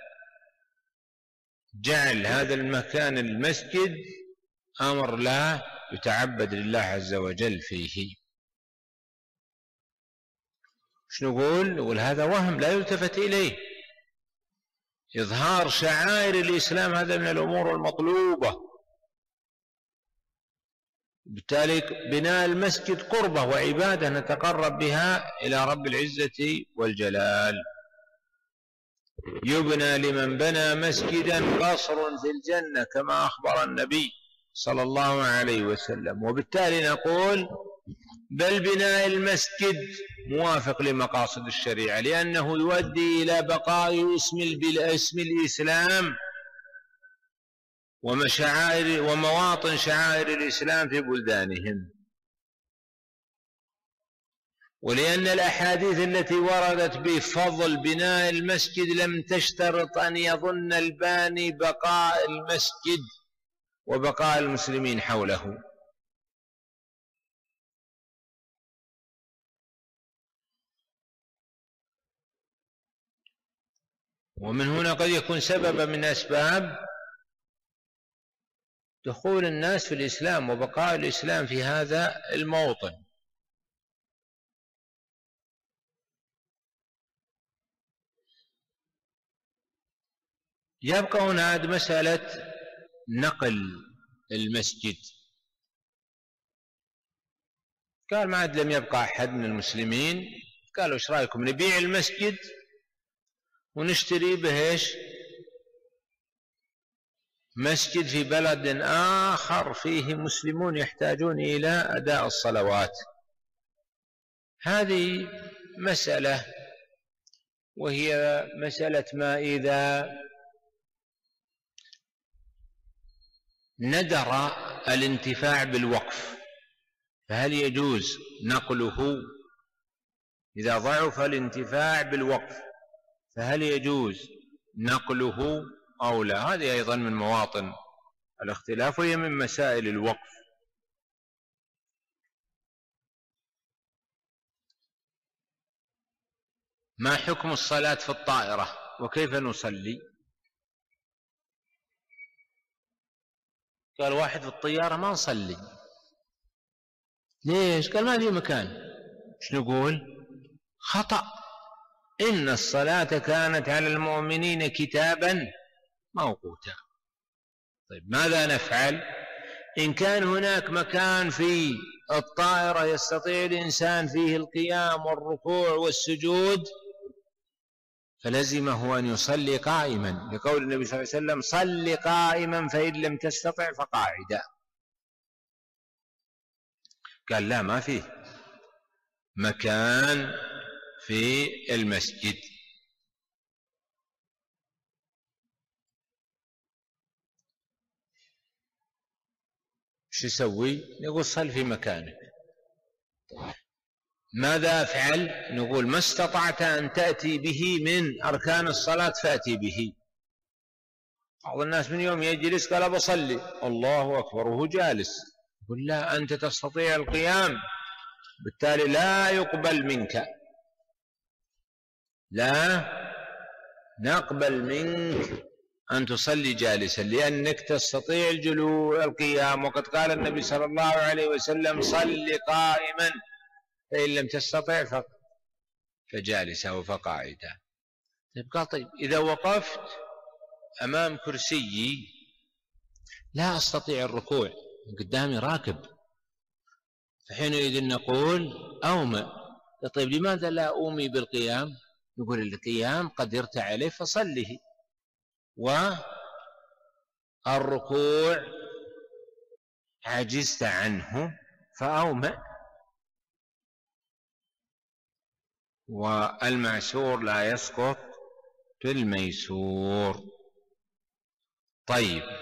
A: جعل هذا المكان المسجد أمر لا يتعبد لله عز وجل فيه. ايش نقول؟ نقول هذا وهم لا يلتفت إليه. إظهار شعائر الإسلام هذا من الأمور المطلوبة، بالتالي بناء المسجد قربة وعبادة نتقرب بها إلى رب العزة والجلال. يبنى لمن بنى مسجدا قصر في الجنة كما أخبر النبي صلى الله عليه وسلم. وبالتالي نقول بل بناء المسجد موافق لمقاصد الشريعة، لأنه يؤدي إلى بقاء اسم الإسلام ومواطن شعائر الإسلام في بلدانهم. ولأن الأحاديث التي وردت بفضل بناء المسجد لم تشترط أن يظن الباني بقاء المسجد وبقاء المسلمين حوله. ومن هنا قد يكون سببا من أسباب دخول الناس في الإسلام وبقاء الإسلام في هذا الموطن. يبقى هنا مسألة نقل المسجد. قال ما عاد لم يبقى أحد من المسلمين، قالوا ايش رأيكم نبيع المسجد ونشتري به ايش؟ مسجد في بلد آخر فيه مسلمون يحتاجون إلى أداء الصلوات. هذه مسألة، وهي مسألة ما إذا ندر الانتفاع بالوقف فهل يجوز نقله؟ إذا ضعف الانتفاع بالوقف فهل يجوز نقله أو لا؟ هذه أيضا من مواطن الاختلاف، وهي من مسائل الوقف. ما حكم الصلاة في الطائرة وكيف نصلي؟ قال واحد في الطيارة ما نصلي. ليش؟ قال ما في مكان. ايش نقول؟ خطأ. إن الصلاة كانت على المؤمنين كتابا موقوتا. طيب ماذا نفعل إن كان هناك مكان في الطائرة يستطيع الإنسان فيه القيام والركوع والسجود؟ فلزمه أن يصلي قائما، لقول النبي صلى الله عليه وسلم صل قائما فإن لم تستطع فقاعدا. قال لا، ما فيه مكان في المسجد. شو يسوي؟ يقول صل في مكانك. ماذا أفعل؟ نقول ما استطعت أن تأتي به من أركان الصلاة فأتي به. بعض الناس من يوم يجلس قال بصلي، الله أكبر وهو جالس. يقول لا، أنت تستطيع القيام، بالتالي لا يقبل منك، لا نقبل منك أن تصلي جالسا، لأنك تستطيع القيام، وقد قال النبي صلى الله عليه وسلم صل قائما فإن لم تستطع فجالسا وفقاعدا. قال طيب إذا وقفت أمام كرسي لا أستطيع الركوع، قدامي راكب، فحينئذ نقول أومئ. طيب لماذا لا أومي بالقيام؟ يقول القيام قدرت عليه فصله، والركوع عجزت عنه فأومئ. والمعسور لا يسقط في الميسور. طيب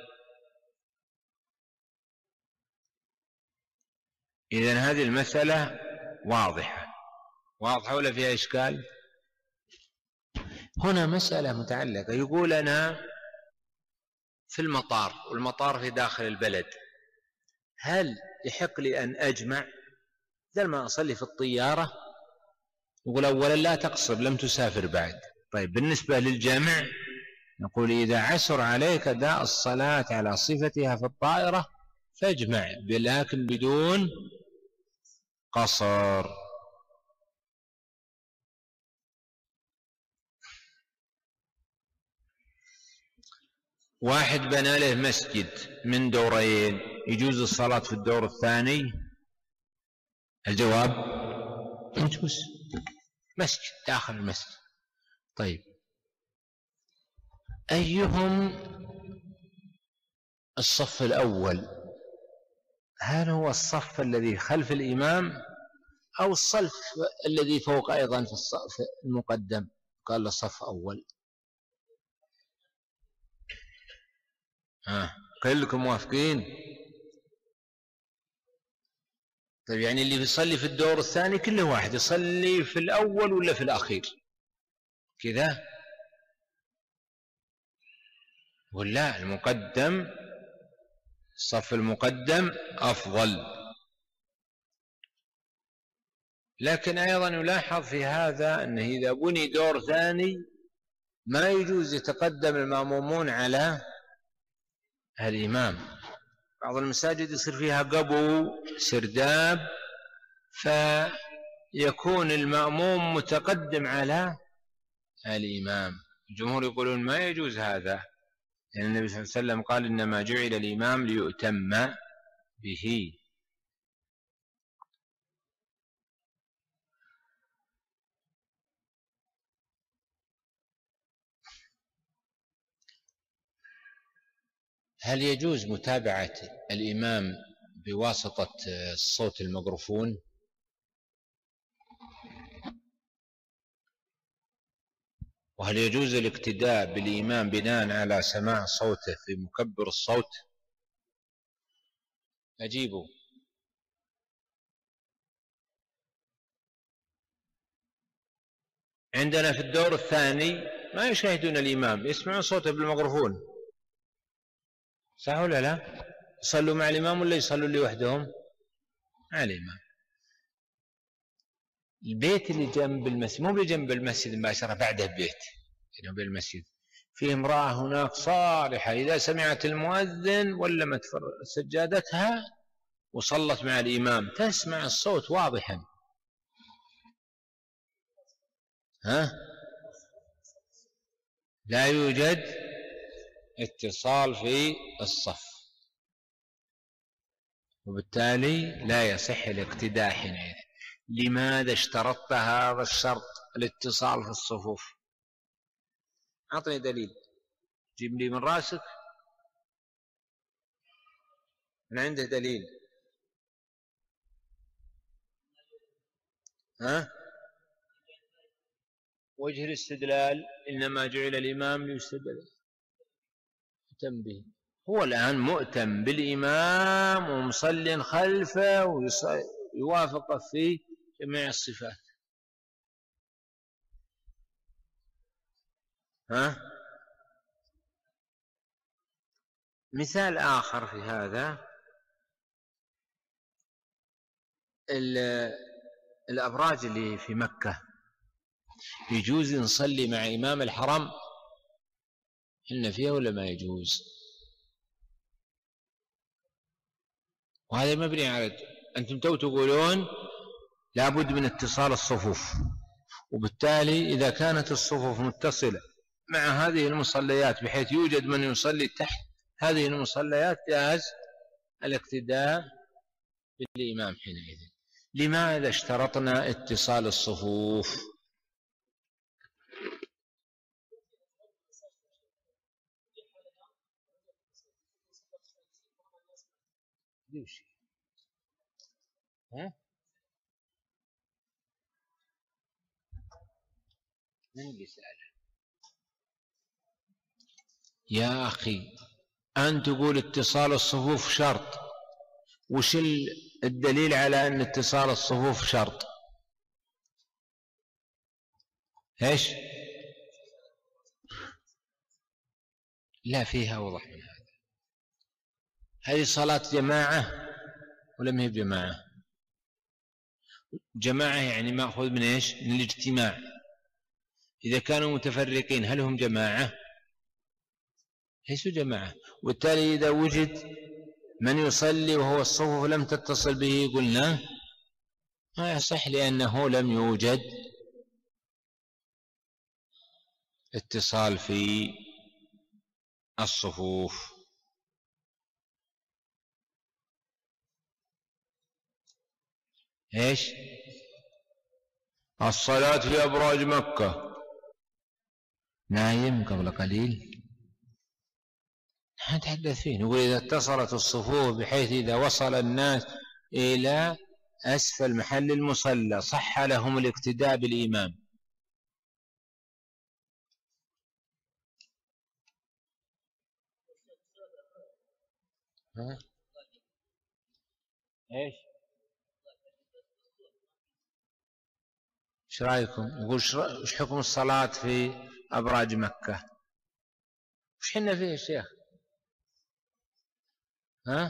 A: إذن هذه المسألة واضحة ولا فيها إشكال؟ هنا مسألة متعلقة، يقول أنا في المطار والمطار في داخل البلد، هل يحق لي أن أجمع بدل ما أصلي في الطيارة؟ يقول أولا لا تقصر، لم تسافر بعد. طيب بالنسبة للجمع نقول إذا عسر عليك أداء الصلاة على صفتها في الطائرة فاجمع، لكن بدون قصر. واحد بنى له مسجد من دورين، يجوز الصلاة في الدور الثاني؟ الجواب يجوز، مسجد داخل المسجد. طيب أيهم الصف الأول؟ هل هو الصف الذي خلف الإمام أو الصف الذي فوق أيضا في الصف المقدم؟ قال له صف أول. كلكم موافقين؟ طيب يعني اللي بيصلي في الدور الثاني كله واحد، يصلي في الأول ولا في الأخير كذا؟ ولا المقدم، الصف المقدم أفضل. لكن أيضا يلاحظ في هذا أنه إذا بني دور ثاني ما يجوز يتقدم المأمومون على الإمام. بعض المساجد يصير فيها قبو سرداب فيكون المأموم متقدم على الإمام. الجمهور يقولون ما يجوز هذا، لأن النبي صلى الله عليه وسلم قال إنما جعل الإمام ليؤتم به. هل يجوز متابعة الإمام بواسطة الصوت الميكروفون؟ وهل يجوز الاقتداء بالإمام بناء على سماع صوته في مكبر الصوت؟ أجيبوا. عندنا في الدور الثاني ما يشاهدون الإمام، يسمعون صوته بالميكروفون، صح ولا لا؟ يصلوا مع الإمام ولا يصلوا لوحدهم؟ مع الإمام. البيت اللي جنب المسجد، مو بجنب المسجد مباشرة، بعده بيت جنب المسجد، في امرأة هناك صالحة إذا سمعت المؤذن ولمت سجادتها وصلت مع الإمام، تسمع الصوت واضحا. ها؟ لا يوجد اتصال في الصف، وبالتالي لا يصح الاقتداء حينئذ. لماذا اشترطت هذا الشرط، الاتصال في الصفوف؟ أعطني دليل، جيب لي من راسك، من عنده دليل. ها؟ وجه الاستدلال إنما جعل الإمام ليستدل به. هو الآن مؤتم بالإمام ومصل خلفه ويوافق في جميع الصفات. ها؟ مثال آخر في هذا، الأبراج اللي في مكة يجوز نصلي مع إمام الحرم إن فيها ولا ما يجوز؟ وهذا مبني على أنتم تقولون لابد من اتصال الصفوف، وبالتالي إذا كانت الصفوف متصلة مع هذه المصليات بحيث يوجد من يصلي تحت هذه المصليات جاز الاقتداء بالإمام حينئذ. لماذا اشترطنا اتصال الصفوف؟ ها؟ من اللي سأله؟ يا أخي أن تقول اتصال الصفوف شرط، وش الدليل على أن اتصال الصفوف شرط؟ إيش؟ لا، فيها أوضح من هذا. هذه صلاة جماعة ولا ما هي جماعة؟ جماعة يعني مأخوذ من إيش؟ من الاجتماع. إذا كانوا متفرقين هل هم جماعة؟ ليسوا جماعة. وبالتالي إذا وجد من يصلي وهو الصفوف لم تتصل به قلنا ما يصح، لأنه لم يوجد اتصال في الصفوف. إيش؟ الصلاة في أبراج مكة. نايم قبل قليل نتحدث فيه، نقول إذا اتصلت الصفوف بحيث إذا وصل الناس إلى أسفل محل المصلى صح لهم الاقتداء بالإمام. ها؟ إيش؟ ايش رايكم؟ يقول ايش حكم الصلاة في ابراج مكة؟ ايش حنا فيه يا شيخ؟ ها؟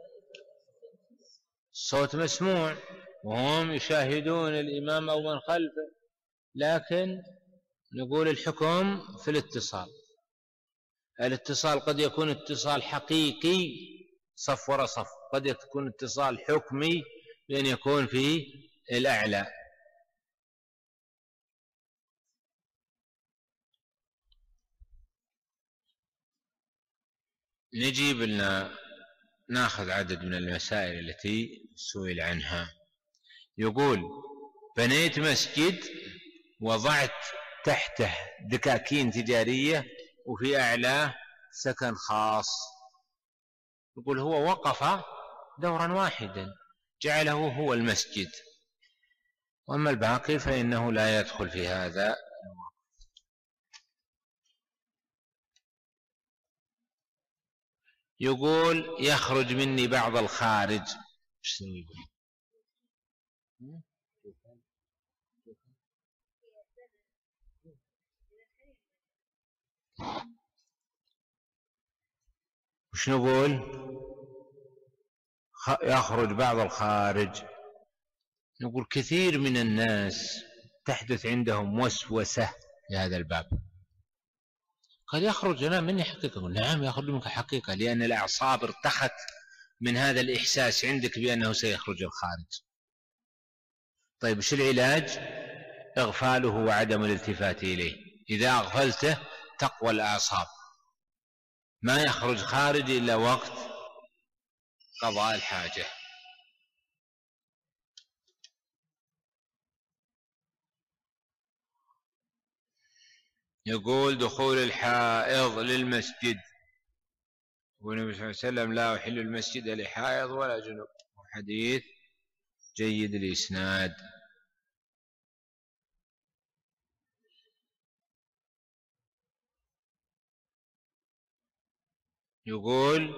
A: الصوت مسموع وهم يشاهدون الامام او من خلفه، لكن نقول الحكم في الاتصال. الاتصال قد يكون اتصال حقيقي صف وراء صف، قد يكون اتصال حكمي بأن يكون في الأعلى. نجيب لنا ناخذ عدد من المسائل التي سئل عنها. يقول: بنيت مسجد وضعت تحته دكاكين تجارية وفي أعلاه سكن خاص. يقول: هو وقف دورا واحدا جعله هو المسجد، وأما الباقي فإنه لا يدخل في هذا. يقول: يخرج مني بعض الخارج. وش نقول؟ يخرج بعض الخارج. نقول كثير من الناس تحدث عندهم وسوسة في هذا الباب. قد يخرج أنا مني حقيقة. نعم يخرج منك حقيقة، لأن الأعصاب ارتخت من هذا الإحساس عندك بأنه سيخرج الخارج. طيب إيش العلاج؟ إغفاله وعدم الالتفات إليه. إذا أغفلته تقوى الأعصاب، ما يخرج خارج إلا وقت قضاء الحاجة. يقول: دخول الحائض للمسجد، والنبي صلى الله عليه وسلم: لا أحل المسجد لحائض ولا جنوب. حديث جيد الإسناد. يقول: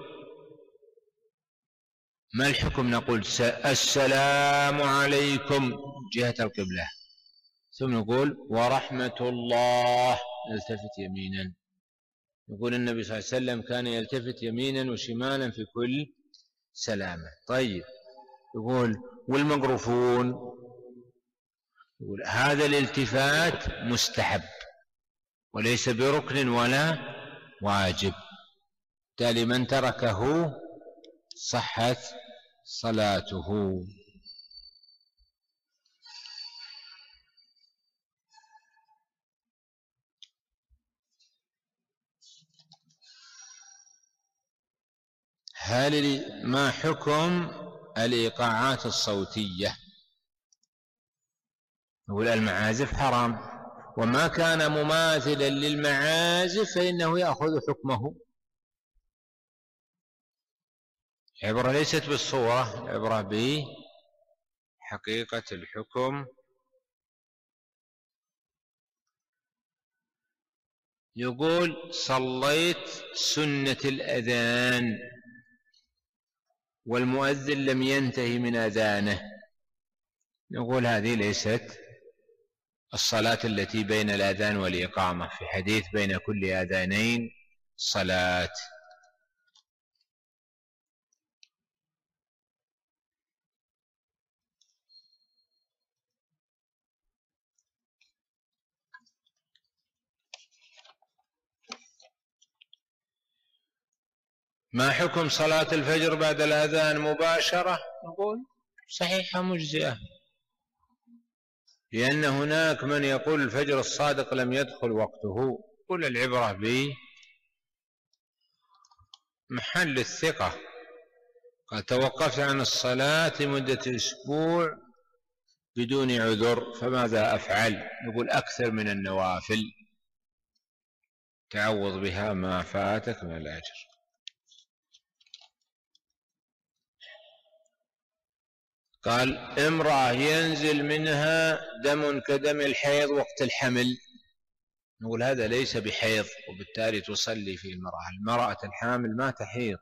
A: ما الحكم نقول السلام عليكم جهة القبلة، ثم نقول ورحمة الله نلتفت يمينا؟ يقول النبي صلى الله عليه وسلم كان يلتفت يمينا وشمالا في كل سلامة. طيب، يقول: والميكروفون؟ يقول: هذا الالتفات مستحب وليس بركن ولا واجب، بالتالي من تركه صحت صلاته. ما حكم الإيقاعات الصوتية؟ نقول المعازف حرام، وما كان مماثلا للمعازف فإنه يأخذ حكمه. العبرة ليست بالصورة، العبرة بحقيقة الحكم. يقول: صليت سنة الأذان والمؤذن لم ينتهي من أذانه. نقول: هذه ليست الصلاة التي بين الأذان والإقامة، في حديث بين كل أذانين صلاة. ما حكم صلاة الفجر بعد الأذان مباشرة؟ نقول صحيحة مجزئة، لأن هناك من يقول الفجر الصادق لم يدخل وقته. قل العبرة بمحل الثقة. قد توقفت عن الصلاة لمدة أسبوع بدون عذر، فماذا أفعل؟ نقول أكثر من النوافل تعوض بها ما فاتك من الأجر. قال: امرأة ينزل منها دم كدم الحيض وقت الحمل. نقول هذا ليس بحيض، وبالتالي تصلي في المرأة الحامل ما تحيض.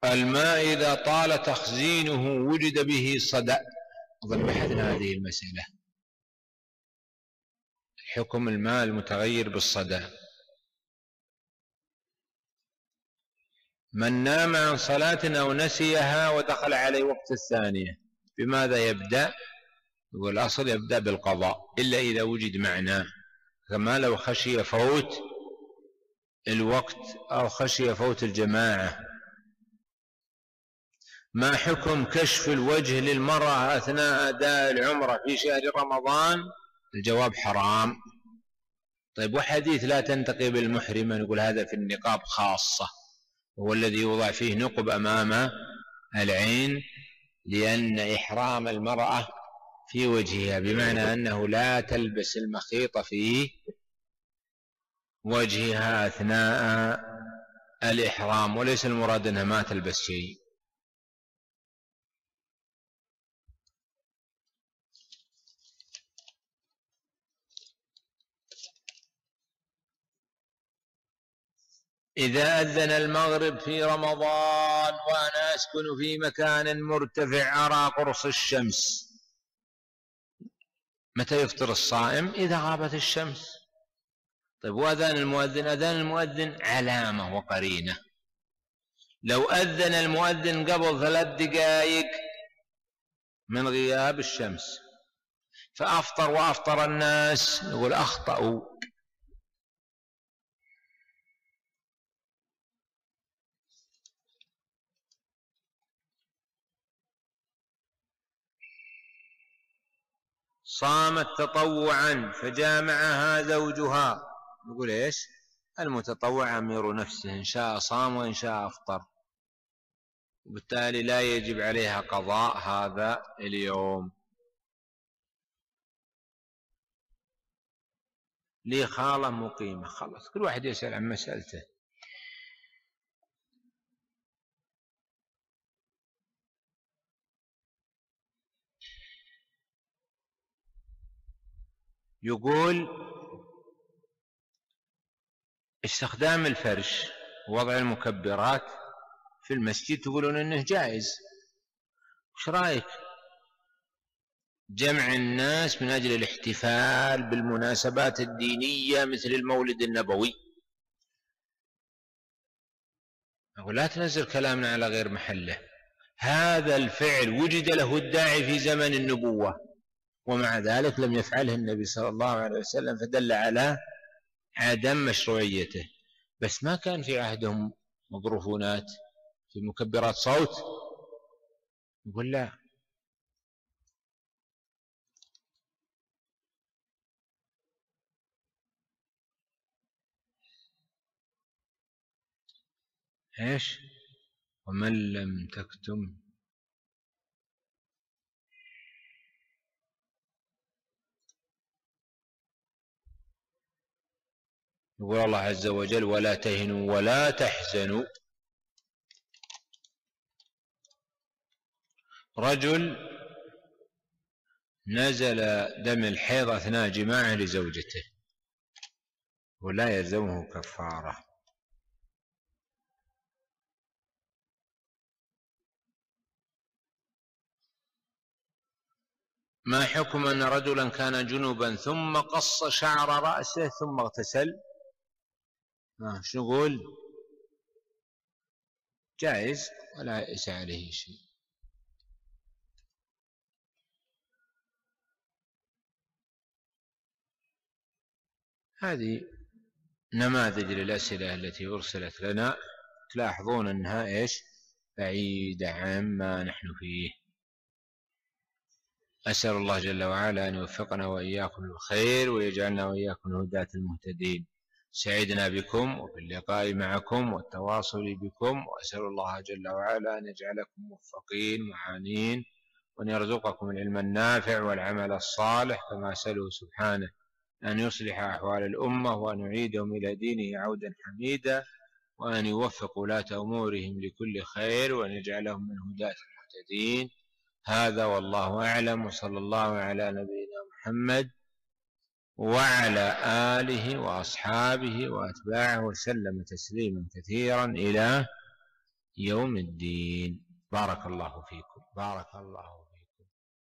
A: الماء إذا طال تخزينه وجد به صدأ. أظن بحثنا هذه المسألة، حكم الماء المتغير بالصدأ. من نام عن صلاة أو نسيها ودخل عليه وقت الثانية بماذا يبدأ؟ يقول الأصل يبدأ بالقضاء إلا إذا وجد معنى، كما لو خشي فوت الوقت أو خشي فوت الجماعة. ما حكم كشف الوجه للمرأة أثناء أداء العمرة في شهر رمضان؟ الجواب حرام. طيب، وحديث لا تنتقب المحرمة، نقول هذا في النقاب خاصة، هو الذي يوضع فيه نقب أمام العين، لأن إحرام المرأة في وجهها بمعنى أنه لا تلبس المخيط في وجهها أثناء الإحرام، وليس المراد أنها ما تلبس شيء. إذا أذن المغرب في رمضان وأنا أسكن في مكان مرتفع أرى قرص الشمس، متى يفطر الصائم؟ إذا غابت الشمس. طيب، وأذان المؤذن؟ أذان المؤذن علامة وقرينة. لو أذن المؤذن قبل 3 دقائق من غياب الشمس فأفطر وأفطر الناس، نقول أخطأوا. صامت تطوعا فجامعها زوجها، نقول إيش؟ المتطوع أمير نفسه، إن شاء صام وإن شاء أفطر، وبالتالي لا يجب عليها قضاء هذا اليوم. لي خالة مقيمة، خلص كل واحد يسأل عن مسألته. يقول استخدام الفرش ووضع المكبرات في المسجد تقولون انه جائز، وش رايك؟ جمع الناس من اجل الاحتفال بالمناسبات الدينية مثل المولد النبوي. أقول لا تنزل كلامنا على غير محله. هذا الفعل وجد له الداعي في زمن النبوة، ومع ذلك لم يفعله النبي صلى الله عليه وسلم، فدل على عدم مشروعيته. بس ما كان في عهدهم ميكروفونات في مكبرات صوت؟ يقول لا. ايش؟ ومن لم تكتم يقول الله عز وجل ولا تهنوا ولا تحزنوا. رجل نزل دم الحيض أثناء جماعه لزوجته ولا يلزمه كفارة. ما حكم أن رجلا كان جنبا ثم قص شعر رأسه ثم اغتسل؟ شو نقول؟ جائز ولا ليس عليه شيء. هذه نماذج للأسئلة التي أرسلت لنا، تلاحظون أنها إيش؟ بعيدة عما نحن فيه. أسأل الله جل وعلا أن يوفقنا وإياكم للخير ويجعلنا وإياكم الهداة المهتدين. سعدنا بكم وباللقاء معكم والتواصل بكم، وأسأل الله جل وعلا أن يجعلكم موفقين معانين، وأن يرزقكم العلم النافع والعمل الصالح، كما أسأله سبحانه أن يصلح أحوال الأمة وأن يعيدهم إلى دينه عودا حميدا، وأن يوفق ولاة أمورهم لكل خير، وأن يجعلهم من هداة المهتدين. هذا والله أعلم، وصلى الله على نبينا محمد وعلى آله وأصحابه وأتباعه وسلم تسليما كثيرا إلى يوم الدين. بارك الله فيكم. بارك الله